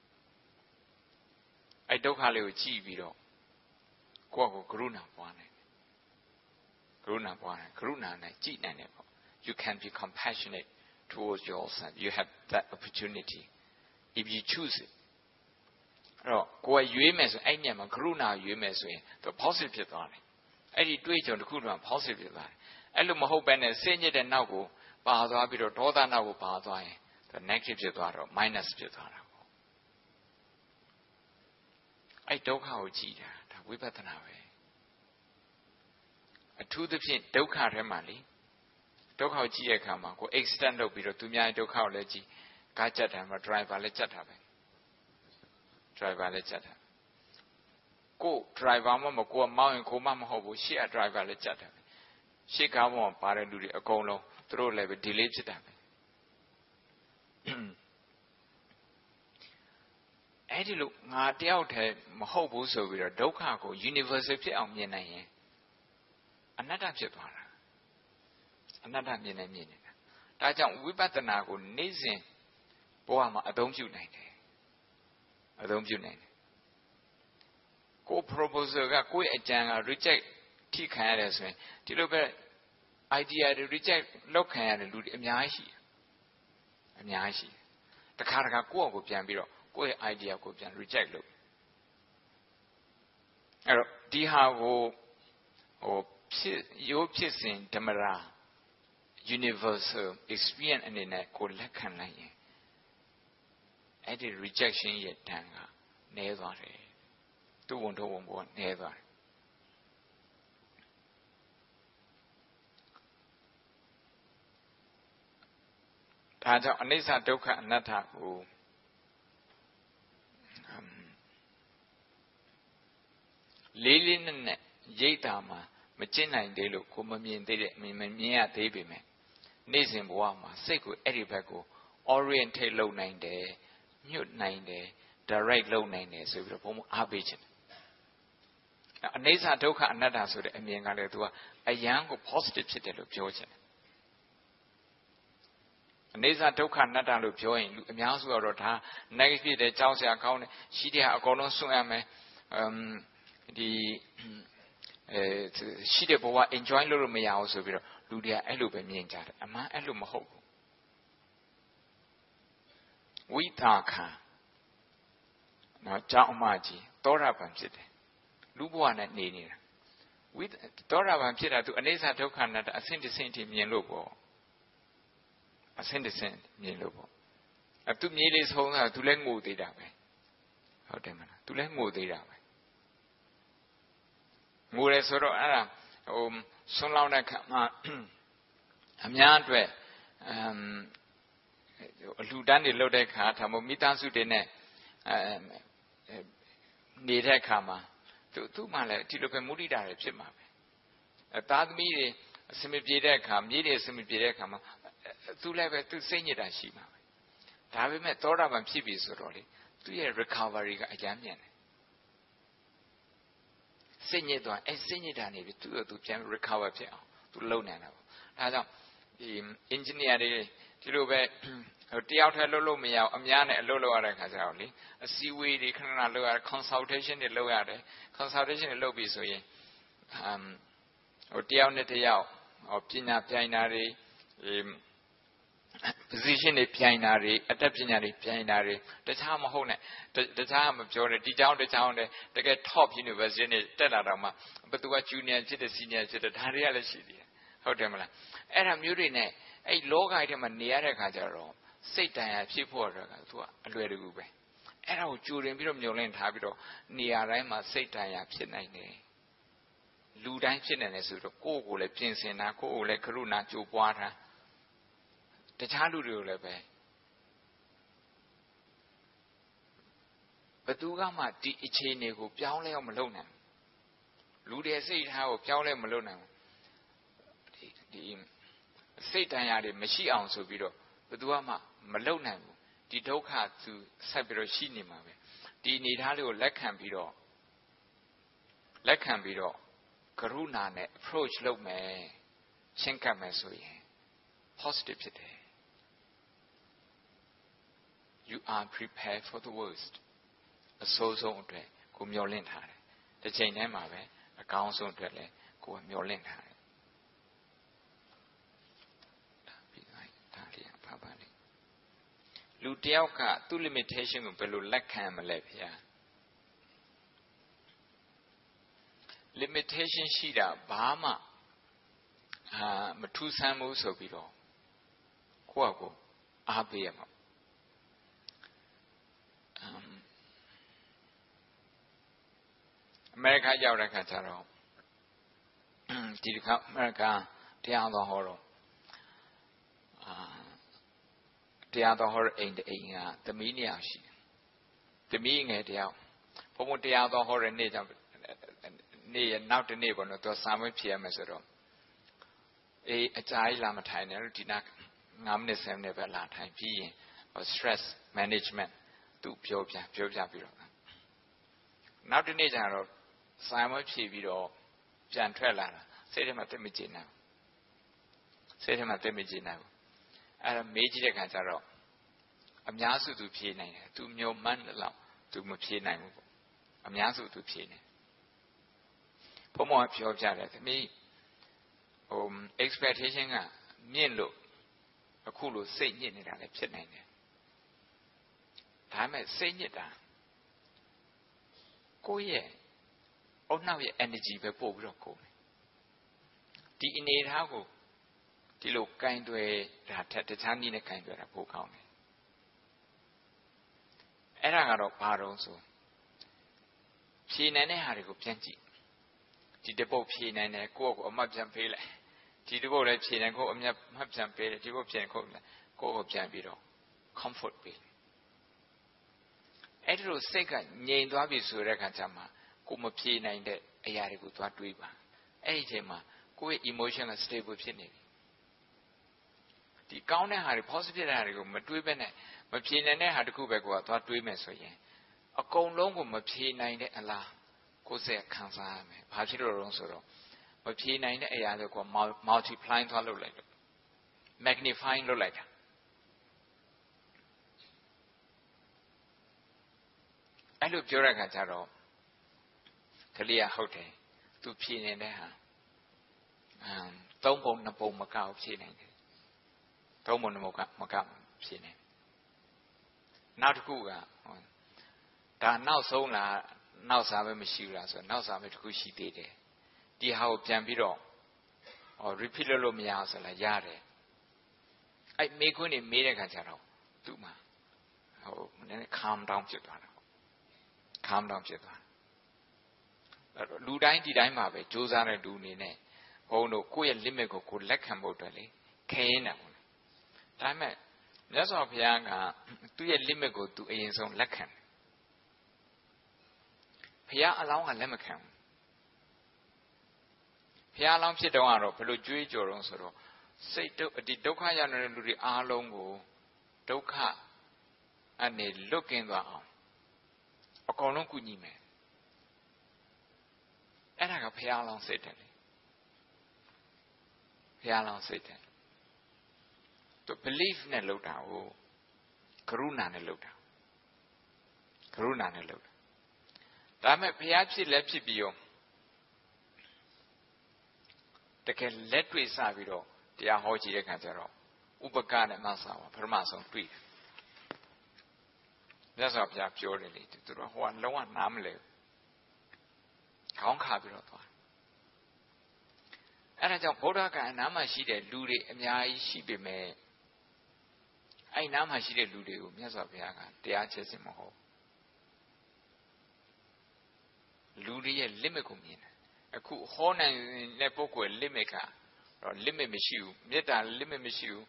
အဲ့ဒုက္ခလေးကိုကြည့်ပြီးတော့ကိုယ့်ကိုကရုဏာပွားနိုင်တယ်ကရုဏာပွားတယ်ကရုဏာနဲ့ကြည့်နိုင်တယ်ပေါ့ you can be compassionate towards yourself you have that opportunity if you choose it အဲ့တော့ကိုယ်ရွေးမယ်ဆိုအဲ့ညမှာကရုဏာရွေးမယ်ဆိုရင်သူ positive ဖြစ်သွားတယ်အဲ့ဒီတွေးကြုံတစ်ခုတော့ positive ဖြစ်သွားတယ်အဲ့လိုမဟုတ်ဘဲနဲ့စိတ်ညစ်တဲ့နောက်ကိုပါသွားပြီးတော့ဒေါသနောက်ကိုပါသွားရင်သူ negative ဖြစ်သွားတော့ minus ဖြစ်သွားတာပေါ့အဲ့ဒုက္ခကိုကြည့်တာဒါဝိပဿနာပဲအထူးသဖြင့်ဒုက္ခထဲမှာလေဒုက္ခကိုကြည့်တဲ့အခါမှာကို extend လုပ်ပြီးတော့သူများရဲ့ဒုက္ခကိုလည်းကြည့်ကားကြက်တယ်မှာ driver လည်းကြက်တာပဲ driver လည်းကြက်တာကို driver မှမကိုမောင်းရင်ကိုမမဟုတ်ဘူးရှေ့က driver လည်းကြက်တာပဲရှေ့ကားပေါ်မှာပါတဲ့လူတွေအကုန်လုံးသူတို့လည်းပဲ delay ဖြစ်တာပဲအဲ့ဒီလိုငါတယောက်တည်းမဟုတ်ဘူးဆိုပြီးတော့ဒုက္ခကို universal ဖြစ်အောင်မြင်နိုင်ရင်အနတ္တဖြစ်သွားတာအနတ္တမြင်နေတာဒါကြောင့်ဝိပဿနာကိုနေ့စဉ်ဘဝမှာအသုံးပြုနိုင်တယ်အသုံးပြုနိုင်တယ်ကို proposal ကကိုယ့်အကြံက reject ထိခံရတယ်ဆိုရင်ဒီလိုပဲ idea တွေ reject လောက်ခံရတဲ့လူတွေအများကြီးရှိတခါကိုယ့်အကိုပြန်ပြီးတော့ကိုယ့်ရဲ့ idea ကိုပြန် reject လုပ်အဲ့တော့ဒီဟာကိုဖြစ်စဉ်ဓမ္မရာ universal experience အနေနဲ့ကိုလက်ခံလိုက်ရင်အဲ့ဒီ rejection ရဲ့တန်ကနည်းသွားတယ်သူ့ဝန်ထုတ်ဝန်ပေါ်နည်းသွားတယ်ဒါကြောင့်အနိစ္စဒုက္ခအနတ္တကိုလေးလေးနက်နက်ရိပ်တာမှာမကျင့်နိုင်သေးလို့ကိုမမြင်သေးတဲ့မမြင်ရသေးပေမဲ့နေ့စဉ်ဘဝမှာစိတ်ကိုအဲ့ဒီဘက်ကို orientate လုပ်နိုင်တယ်ညွတ်နိုင်တယ် direct လုပ်နိုင်တယ်ဆိုပြီးတော့ဘုံအားပေးခြင်းအနိစ္စဒုက္ခအနတ္တဆိုတဲ့အမြင်ကလည်းသူကအယံကို positive ဖြစ်တယ်လို့ပြောချင်တယ်အနိစ္စဒုက္ခအနတ္တလို့ပြောရင်လူအများစုကတော့ဒါ negative ဖြစ်တယ်ကြောက်စရာကောင်းတယ်ရှိတဲ့အကုန်လုံးစွန့်ရမယ်ဒီရှိတဲ့ဘဝ enjoy လုပ်လို့မရအောင်ဆိုပြီးတော့လူတွေကအဲ့လိုပဲမြင်ကြတယ်အမှန်အဲ့လိုမဟုတ်ဘူးဝိသခံကြောင်းအမကြီးသောတာပန်ဖြစ်တယ်လူဘဝနဲ့နေနေတာသောတာပန်ဖြစ်တာသူအနိစ္စဒုက္ခအနတ္တအဆင့်တစ်ဆင့်ထိမြင်လို့ပေါ့အဆင့်တစ်ဆင့်မြင်လို့ပေါ့သူမြေးလေးဆုံးတာသူလည်းငိုသေးတာပဲဟုတ်တယ်မလားသူလည်းငိုသေးတာပဲငိုတယ်ဆိုတော့အဲ့ဒါဆွန်းလောင်းတဲ့ခါမှာအများအတွက်အလှူဒန်းတွေလုပ်တဲ့ခါဒါမှမဟုတ်မိသားစုတွေနဲ့နေတဲ့ခါမှာသူ့မှလည်းဒီလိုပဲမုဒိတာတွေဖြစ်မှာပဲသားသမီးတွေအစမပြေတဲ့အခါမြေးတွေအစမပြေတဲ့အခါမှာသူလည်းပဲသူစိတ်ညစ်တာရှိမှာပဲဒါပေမဲ့သောတာပန်ဖြစ်ပြီဆိုတော့လေသူ့ရဲ့ recovery ကအကျမ်းမြန်တယ်စိတ်ညစ်သွားစိတ်ညစ်တာနေပြီသူ့ကိုသူပြန် recover ဖြစ်အောင်သူလုံနိုင်တာပေါ့ဒါဒါကြောင့်ဒီ engineer တွေဒီလိုပဲတယောက်တည်းလုပ်လို့မရအောင်အများနဲ့အလုပ်လုပ်ရတဲ့ခါကျတော့လေအစည်းအဝေးတွေခဏခဏလုပ်ရတယ် consultation တွေလုပ်ရတယ် consultation တွေလုပ်ပြီးဆိုရင်တယောက်နဲ့တယောက်ပညာပြိုင်တာတွေ position တွေပြိုင်တာတွေအတတ်ပညာတွေပြိုင်တာတွေတခြားမဟုတ်နဲ့တခြားမပြောနဲ့ဒီเจ้าတကယ် top university နဲ့တက်လာတော့မှဘသူက junior ဖြစ်တယ် senior ဖြစ်တယ်ဒါတွေကလည်းရှိသေးတယ်ဟုတ်တယ်မလားအဲ့ဒါမျိုးတွေနဲ့အဲ့လောကထဲမှာနေရတဲ့ခါကျတော့စိတ်တန်ရာဖြစ်ဖို့တော့သူကအလွယ်တကူပဲအဲ့ဒါကိုကြိုတင်ပြီးတော့မျှော်လင့်ထားပြီးတော့နေရာတိုင်းမှာစိတ်တန်ရာဖြစ်နိုင်တယ်လူတိုင်းဖြစ်နိုင်တယ်ဆိုတော့ကိုယ့်ကိုယ်လည်းပြင်ဆင်တာကိုယ့်ကိုယ်လည်းကရုဏာကြိုးပွားတာတခြားလူတွေကိုလည်းပဲဘသူကမှဒီအခြေအနေကိုပြောင်းလဲအောင်မလုပ်နိုင်လူတွေစိတ်ထားကိုပြောင်းလဲမလုပ်နိုင်ဒီစိတ်တန်ရာတွေမရှိအောင်ဆိုပြီးတော့ဘသူကမှမလုပ်နိုင်ဘူးဒီဒုက္ခသူဆက်ပြီးတော့ရှိနေမှာပဲဒီအနေထားလေးကိုလက်ခံပြီးတော့ကရုဏာနဲ့ approach လုပ်မယ်ရှင်းကပ်မယ်ဆိုရင် positive ဖြစ်တယ် you are prepared for the worst အဆိုးဆုံးအတွက်ကိုမျှော်လင့်ထားတယ်တစ်ချိန်တည်းမှာပဲအကောင်းဆုံးအတွက်လည်းကိုမျှော်လင့်ထားတယ်လူတယောက်ကသူ့ limitation ကိုဘယ်လိုလက်ခံမလဲဖေ။ limitation ရှိတာဘာမှမထူးဆန်းဘူးဆိုပြီးတော့ကိုယ့်အကိုအားပေးရမှာအမေရိကရောက်တဲ့ခါကျတော့ဒီတစ်ခါအမေရိကတရားတော်ဟောတော့တရားတော်ဟောတဲ့အိမ်တအိမ်ကသမီး2ယောက်ရှိတယ်သမီးငယ်တယောက်ဘုံဘုံတရားတော်ဟောတဲ့နေ့ကြောင့်နေ့ရနောက်တနေ့ပေါ့နော်သူစာမွေးဖြေရမယ်ဆိုတော့အကြာကြီးလာမထိုင်နဲ့ဒီနာ9မိနစ်10မိနစ်ပဲလာထိုင်ပြီးရင် stress management သူပြောပြပြီးတော့နောက်တနေ့ကျတော့စာမွေးဖြေပြီးတော့ပြန်ထွက်လာတာစိတ်ထဲမှာသိမကြည်နိုင်အဲ့ဒါမေးကြည့်တဲ့ခါကျတော့အများစုသူဖြေနိုင်တယ်သူမျိုးမှန်းလောက်သူမဖြေနိုင်ဘူးပေါ့အများစုသူဖြေနေဘုံမောပြောပြတယ်သမီးexpectation ကမြင့်လို့အခုလိုစိတ်ညစ်နေတာလည်းဖြစ်နိုင်တယ်ဒါပေမဲ့စိတ်ညစ်တာကိုယ့်ရဲ့အုတ်နှောက်ရဲ့ energy ပဲပို့ပြီးတော့ကိုယ်ဒီအနေထားကိုဒီလိုကင်တွယ်တာထက်တခြားနည်းနဲ့ကင်တွယ်တာပိုကောင်းတယ်အဲ့ဒါကတော့ဘာတော့ဆိုဖြေနိုင်တဲ့ဟာတွေကိုပြန်ကြည့်ဒီတစ်ပုတ်ဖြေနိုင်တယ်ကိုယ့်ကိုအမှတ်ပြန်ပေးလိုက်ဒီတစ်ပုတ်လည်းဖြေနိုင်ကိုယ့်အမှတ်ပြန်ပေးတယ်ဒီပုတ်ဖြေနိုင်ကိုယ့်ကိုပြန်ပြီးတော့ comfort ပေးအဲ့ဒီလိုစိတ်ကငြိမ်သွားပြီဆိုတဲ့အခါကျမှကိုမဖြေနိုင်တဲ့အရာတွေကိုသွားတွေးပါအဲ့ဒီအချိန်မှာကိုယ့်ရဲ့ emotion က stable ဖြစ်နေပြီဒီကောင်းတဲ့ဟာတွေ positive တဲ့ဟာတွေကိုမတွေးဘဲနဲ့မဖြေနိုင်တဲ့ဟာတခုပဲကိုကသွားတွေးမယ်ဆိုရင်အကုန်လုံးကိုမဖြေနိုင်တဲ့အလားကိုယ်စိတ်ခံစားရမယ်။ဘာဖြစ်လို့လဲဆိုတော့မဖြေနိုင်တဲ့အရာတွေကို multiply သွားလုပ်လိုက်လို့ magnifying လုပ်လိုက်တာအဲ့လိုပြောတဲ့အခါကျတော့ကလေးကဟုတ်တယ်သူဖြေနေတဲ့ဟာ3ပုံ2ပုံမကောက်ဖြေနိုင်တယ်3ပုံ2ပုံမကောက်ဖြေနေနောက်တစ်ခုကဒါနောက်ဆုံးလားနောက်စားပဲမရှိဘူးလားဆိုတော့နောက်စားပဲတစ်ခုရှိသေးတယ်ဒီဟာကိုပြန်ပြီးတော့repeat လုပ်လို့မရအောင်ဆိုလားရတယ်အဲ့မေးခွန်းတွေမေးတဲ့ခါကျတော့သူ့မှာနည်းနည်း calm down ဖြစ်သွားတာ calm down ဖြစ်သွားအဲ့တော့လူတိုင်းဒီတိုင်းမှာပဲစူးစမ်းတဲ့လူအနေနဲ့ဘုန်းတို့ကိုယ့်ရဲ့ limit ကိုကိုယ်လက်ခံဖို့အတွက်လေခဲရင်းတယ်ပေါ့ဒါပေမဲ့မြတ်စွာဘုရားကသူ့ရဲ့ limit ကိုသူအရင်ဆုံးလက်ခံဘုရားအလောင်းကလက်မခံဘူးဘုရားအလောင်းဖြစ်တော့ကတော့ဘယ်လိုကြွေးကြော်တော့ဆိုတော့စိတ်ဒီဒုက္ခရောက်နေတဲ့လူတွေအားလုံးကိုဒုက္ခအနေလွတ်ကင်းသွားအောင်အကုန်လုံးကူညီမယ်အဲ့ဒါကဘုရားအလောင်းစိတ်တယ်လေဘုရားလောင်းစိတ်တယ်သူ belief နဲ့လုပ်တာကိုကရုဏာနဲ့လုပ်တာကရုဏာနဲ့လုပ်တာဒါမဲ့ဘုရားဖြစ်လက်ဖြစ်ပြီးရောတကယ်လက်တွေ့စပြီးတော့တရားဟောကြည့်တဲ့ခါကျတော့ဥပကနဲ့မဆာပါပထမဆုံးတွေ့တယ်မြတ်စွာဘုရားပြောတယ်လေသူတို့ဟိုကလုံးဝနားမလဲခေါင်းခါပြီးတော့သွားအဲ့ဒါကြောင့်ဗုဒ္ဓကအနားမှာရှိတဲ့လူတွေအများကြီးရှိပေမဲ့အဲ့နားမှာရှိတဲ့လူတွေကိုမြတ်စွာဘုရားကတရားချက်စင်မဟုတ်လူတွေရဲ့ limit ကိုမြင်တယ်အခုဟောနိုင်တဲ့ပုဂ္ဂိုလ် limit ကတော့ limit မရှိဘူးမေတ္တာ limit မရှိဘူး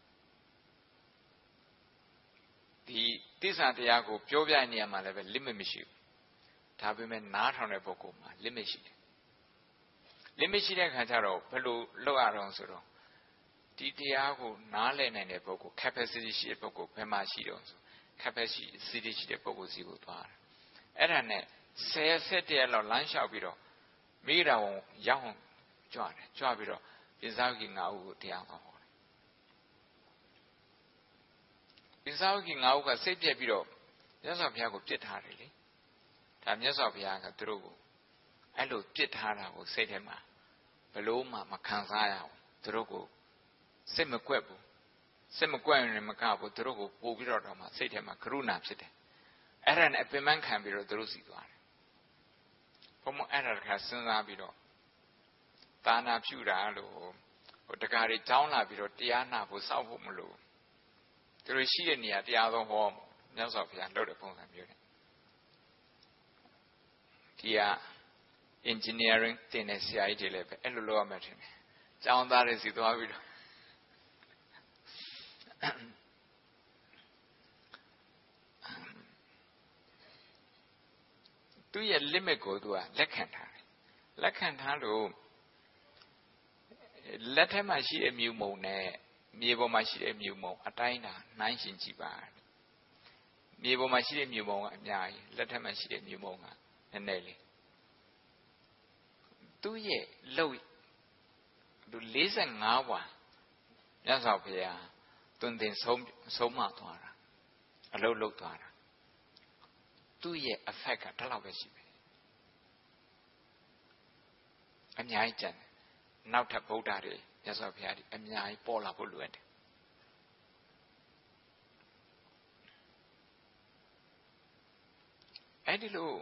ဒီသစ္စာတရားကိုပြောပြနေရမှာလည်းပဲ limit မရှိဘူးဒါပေမဲ့နားထောင်တဲ့ပုဂ္ဂိုလ်မှာ limit ရှိတယ် limit ရှိတဲ့အခါကျတော့ဘယ်လိုလုပ်ရအောင်ဆိုတော့ဒီတရားကိုနားလည်နိုင်တဲ့ပုဂ္ဂိုလ် capacity ရှိတဲ့ပုဂ္ဂိုလ်ဘယ်မှာရှိတော့ဆို capacity ရှိတဲ့ပုဂ္ဂိုလ်စီကိုသွားတယ်အဲ့ဒါနဲ့10ရက်လောက်လမ်းလျှောက်ပြီးတော့မိဂရာဝန်ရောက်အောင်ကြွတယ်ကြွပြီးတော့ပိဿဝဂီ9ဦးကိုတရားဟောတယ်ပိဿဝဂီ9ဦးကစိတ်ပြက်ပြီးတော့မြတ်စွာဘုရားကိုပြစ်ထားတယ်လေဒါမြတ်စွာဘုရားကသူတို့ကိုအဲ့လိုပြစ်ထားတာကိုစိတ်ထဲမှာဘလို့မှမခံစားရအောင်သူတို့ကိုစိတ်မကွက်ဘူးစိတ်မကွက်ရင်မကဘူးသူတို့ကိုပို့ပြီးတော့မှစိတ်ထဲမှာကရုဏာဖြစ်တယ်အဲ့ဒါနဲ့အပင်ပန်းခံပြီးတော့သူတို့စီသွားတယ်ဘုံမအဲ့ဒါတခါစဉ်းစားပြီးတော့တာနာဖြူတာလို့ဟိုတကားတွေကြောင်းလာပြီးတော့တရားနာဖို့စောက်ဖို့မလို့သူတို့ရှိတဲ့နေရာတရားဆုံးဟောမြတ်စွာဘုရားလုပ်တဲ့ပုံစံမျိုးနဲ့ဒီက engineering တင်တဲ့ဆရာကြီးတွေလည်းပဲအဲ့လိုလုပ်ရမှထင်တယ်ကျောင်းသားတွေစီသွားပြီးတော့သူရဲ့ limit ကိုသူကလက်ခံထားတယ်လက်ခံထားလို့လက်ထက်မှာရှိတဲ့မြူမုံနဲ့မြေပေါ်မှာရှိတဲ့မြူမုံအတိုင်းတာနှိုင်းရှင်ကြည့်ပါမြေပေါ်မှာရှိတဲ့မြူမုံကအများကြီးလက်ထက်မှာရှိတဲ့မြူမုံကနည်းနည်းလေးသူရဲ့လို့သူ45ဝါမြတ်စွာဘုရားသွန်သင်ဆုံးမသွားတာအလုတ်လုတ်သွားတာသူ့ရဲ့ effect ကတလောက်ပဲရှိပဲအများကြီးကျန်တယ်နောက်ထပ်ဗုဒ္ဓတွေမြတ်စွာဘုရားဒီအများကြီးပေါ်လာဖို့လိုအပ်တယ်အဲ့ဒီလို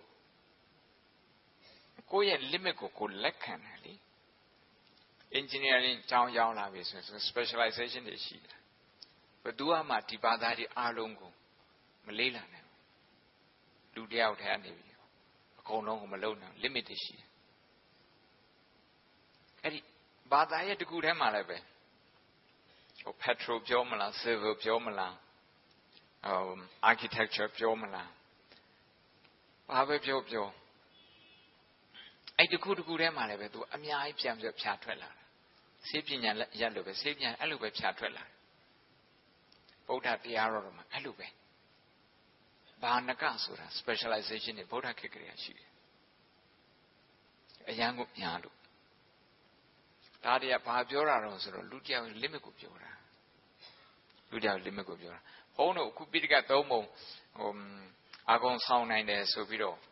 ကိုယ့်ရဲ့ limit ကိုလက်ခံတယ်လေ engineering ကျောင်းရောက်လာပြီဆိုရင် specialization တွေရှိတယ်ဘယ်သူမှဒီဘာသာတွေအားလုံးကိုမလေးလာနိုင်လူတယောက်တည်းအနေပြီးအကုန်လုံးကိုမလုံနိုင် limit တွေရှိတယ်အဲ့ဒီဘာသာရဲ့တကူထဲမှာလည်းပဲဟို petrol ပြောမလား civil ပြောမလားarchitecture ပြောမလားဘာပဲပြောအဲ့တကူထဲမှာလည်းပဲသူအများကြီးပြန်ပြီးဖြာထွက်လာတာစေပညာရက်လို့ပဲစေပညာအဲ့လိုပဲဖြာထွက်လာဗုဒ္ဓတရားတော်မှာအဲ့လိုပဲဘာနကဆိုတာ specialization တွေဗုဒ္ဓခေတ်ကလေးရှိတယ်အရန်ကိုများလို့ဒါတည်းကဘာပြောတာတော့ဆိုတော့လူတယောက် limit ကိုပြောတာလူတယောက် limit ကိုပြောတာဘုန်းတို့အခုပိဋကသုံးပုံအာကုံဆောင်နိုင်တယ်ဆိုပြီးတော့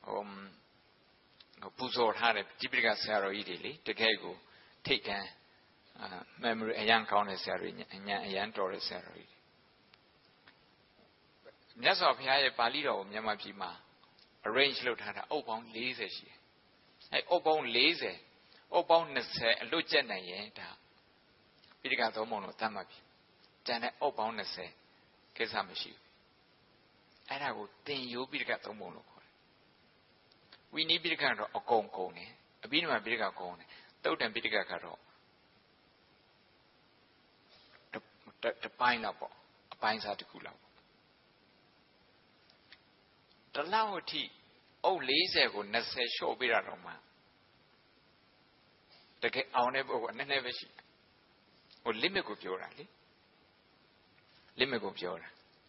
ပူဇော်ထားတယ်တိပိဋကဆရာတော်ကြီးတွေလေတကယ်ကိုထိတ်ကန်းmemory အရန်ကောင်းတဲ့ဆရာတော်ကြီးအရန်တော်တဲ့ဆရာတော်ကြီးမြတ်စွာဘုရားရဲ့ပါဠိတော်ကိုမြန်မာပြည်မှာ arrange လုပ်ထားတာအုပ်ပေါင်း40ရှိတယ်အဲအုပ်ပေါင်း40အုပ်ပေါင်း20အလွတ်ကျက်နိုင်ရင်ဒါပိဋကသုံးပုံလို့သတ်မှတ်ပြီကျန်တဲ့အုပ်ပေါင်း20ကိစ္စမရှိဘူးအဲ့ဒါကိုတင်ယိုးပိဋကသုံးပုံလို့ခေါ်တယ်ဝိနည်းပိဋကကတော့အကုန်ကုန်တယ်အဘိဓမ္မာပိဋကကုန်တယ်သုတ်တံပိဋကကတော့တပိုင်းတော့ပေါ့အပိုင်းစားတစ်ခုလောက်တလောက်အထိအုပ်40ကို20လျှော့ပေးတာတော့မှတကယ်အောင်တဲ့ပုဂ္ဂိုလ်နည်းနည်းပဲရှိဟို limit ကိုပြောတာလေ limit ကိုပြောတာ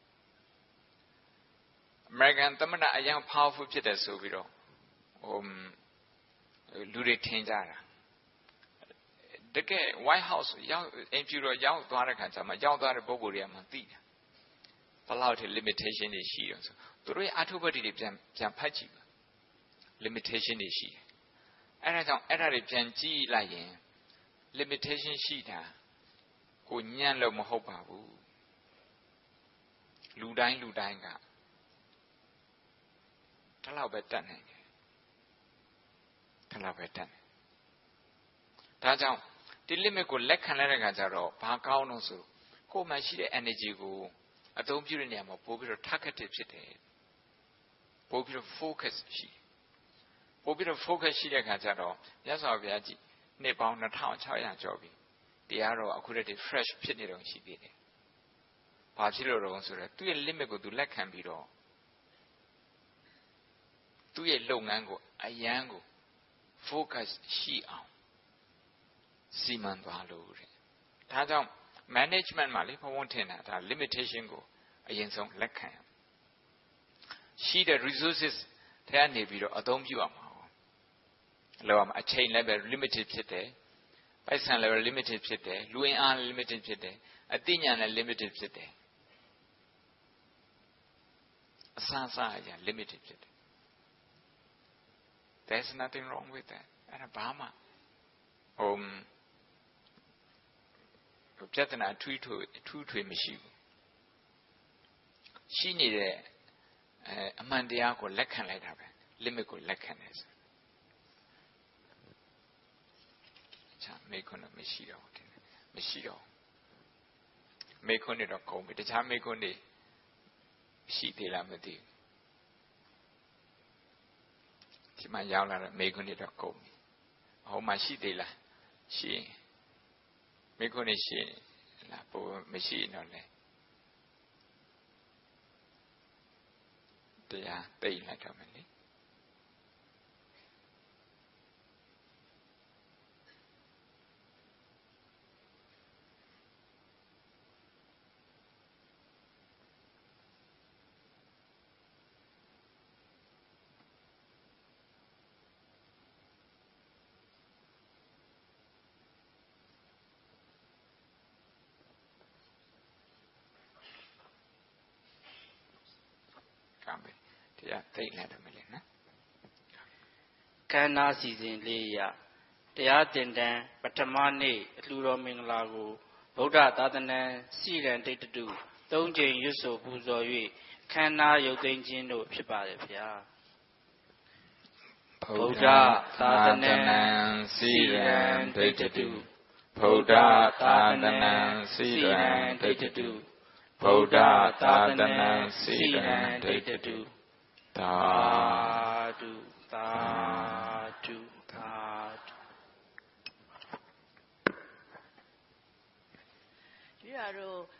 American သမ္မတအရင် powerful ဖြစ်တယ်ဆိုပြီးတော့လူတွေထင်ကြတာတကယ် White House ရောက်အင်ဖြူတော်ရောက်သွားတဲ့ခါကျမှရောက်သွားတဲ့ပုဂ္ဂိုလ်တွေကမှသိတယ်ဘယ်လောက်ထိ limitation တွေရှိတယ်ဆိုသူတို့ရဲ့အထုပ္ပတ္တိတွေပြန်ဖတ်ကြည့်ပါ limitation တွေရှိတယ်အဲ့ဒါကြောင့်အဲ့ဒါတွေပြန်ကြည့်လိုက်ရင် limitation ရှိတာကိုညံ့လို့မဟုတ်ပါဘူးလူတိုင်းကတလောက်ပဲတတ်နိုင်တယ်တလောက်ပဲတတ်နိုင်ဒါကြောင့်ဒီ limit ကိုလက်ခံလိုက်တဲ့အခါကျတော့ဘာကောင်းလို့ဆိုကိုယ်မှရှိတဲ့ energy ကိုအသုံးပြုတဲ့နေရာမှာပို့ပြီးတော့ targeted ဖြစ်တယ်ပို့ပြီးတော့ focus ရှိပို့ပြီးတော့ focus ရှိတဲ့အခါကျတော့မြတ်စွာဘုရားကြည့်နှစ်ပေါင်း2600ကျော်ပြီတရားတော်အခုတည်းက fresh ဖြစ်နေတော့ရှိသေးတယ်ဘာဖြစ်လို့တော့ဆိုတော့သူ့ရဲ့ limit ကိုသူလက်ခံပြီးတော့သူ့ရဲ့လုပ်ငန်းကိုအယံကို focus ရှိအောင်စီမံသွားလို့တဲ့ဒါကြောင့် management မှာလေဘဝထင်တာဒါ limitation ကိုအရင်ဆုံးလက်ခံရှိတဲ့ resources ထဲကနေပြီးတော့အသုံးပြုအောင်ပါလောကမှာအချိန်လည်းပဲ limited ဖြစ်တယ်ပိုက်ဆံလည်းပဲ limited ဖြစ်တယ်လူအင်အားလည်း limited ဖြစ်တယ်အသိဉာဏ်လည်း limited ဖြစ်တယ်အစအရာ limited ဖြစ်တယ် there's nothing wrong with that အဲ့ဒါဘာမှပြဿနာထူးထွေမရှိဘူးရှိနေတဲ့အမှန်တရားကိုလက်ခံလိုက်တာပဲ limit ကိုလက်ခံတယ်ဆိုချာမေခွန်းတော့မရှိတော့ဘူးမရှိတော့မေခွန်းတွေတော့ကုန်ပြီတခြားမေခွန်းတွေရှိသေးလားမသိဘူးဒီမှာရောက်လာတော့မေခွန်းတွေတော့ကုန်ပြီဟိုမှာရှိသေးလားရှိမေခွန်းတွေရှိလားပိုမရှိတော့လေတရားသိလိုက်တော့မယ်လေတရားသိလိုက်တော့မယ်လေနော်ခန္ဓာစီစဉ်လေးရတရားတင်တန်းပထမနေ့အလှူတော်မင်္ဂလာကိုဗုဒ္ဓသာသနာစီရန်ဒိဋ္ဌတု၃ကြိမ်ရွတ်ဆိုပူဇော်၍ခန္ဓာရုပ်သိမ်းခြင်းတို့ဖြစ်ပါတယ်ဗျာဗုဒ္ဓသာသနာစီရန်ဒိဋ္ဌတုဗုဒ္ဓသာသနာစီရန်ဒိဋ္ဌတုဗုဒ္ဓသာသနာစီရန်ဒိဋ္ဌတုသာဓုသာဓုသာဓုဒီရတော့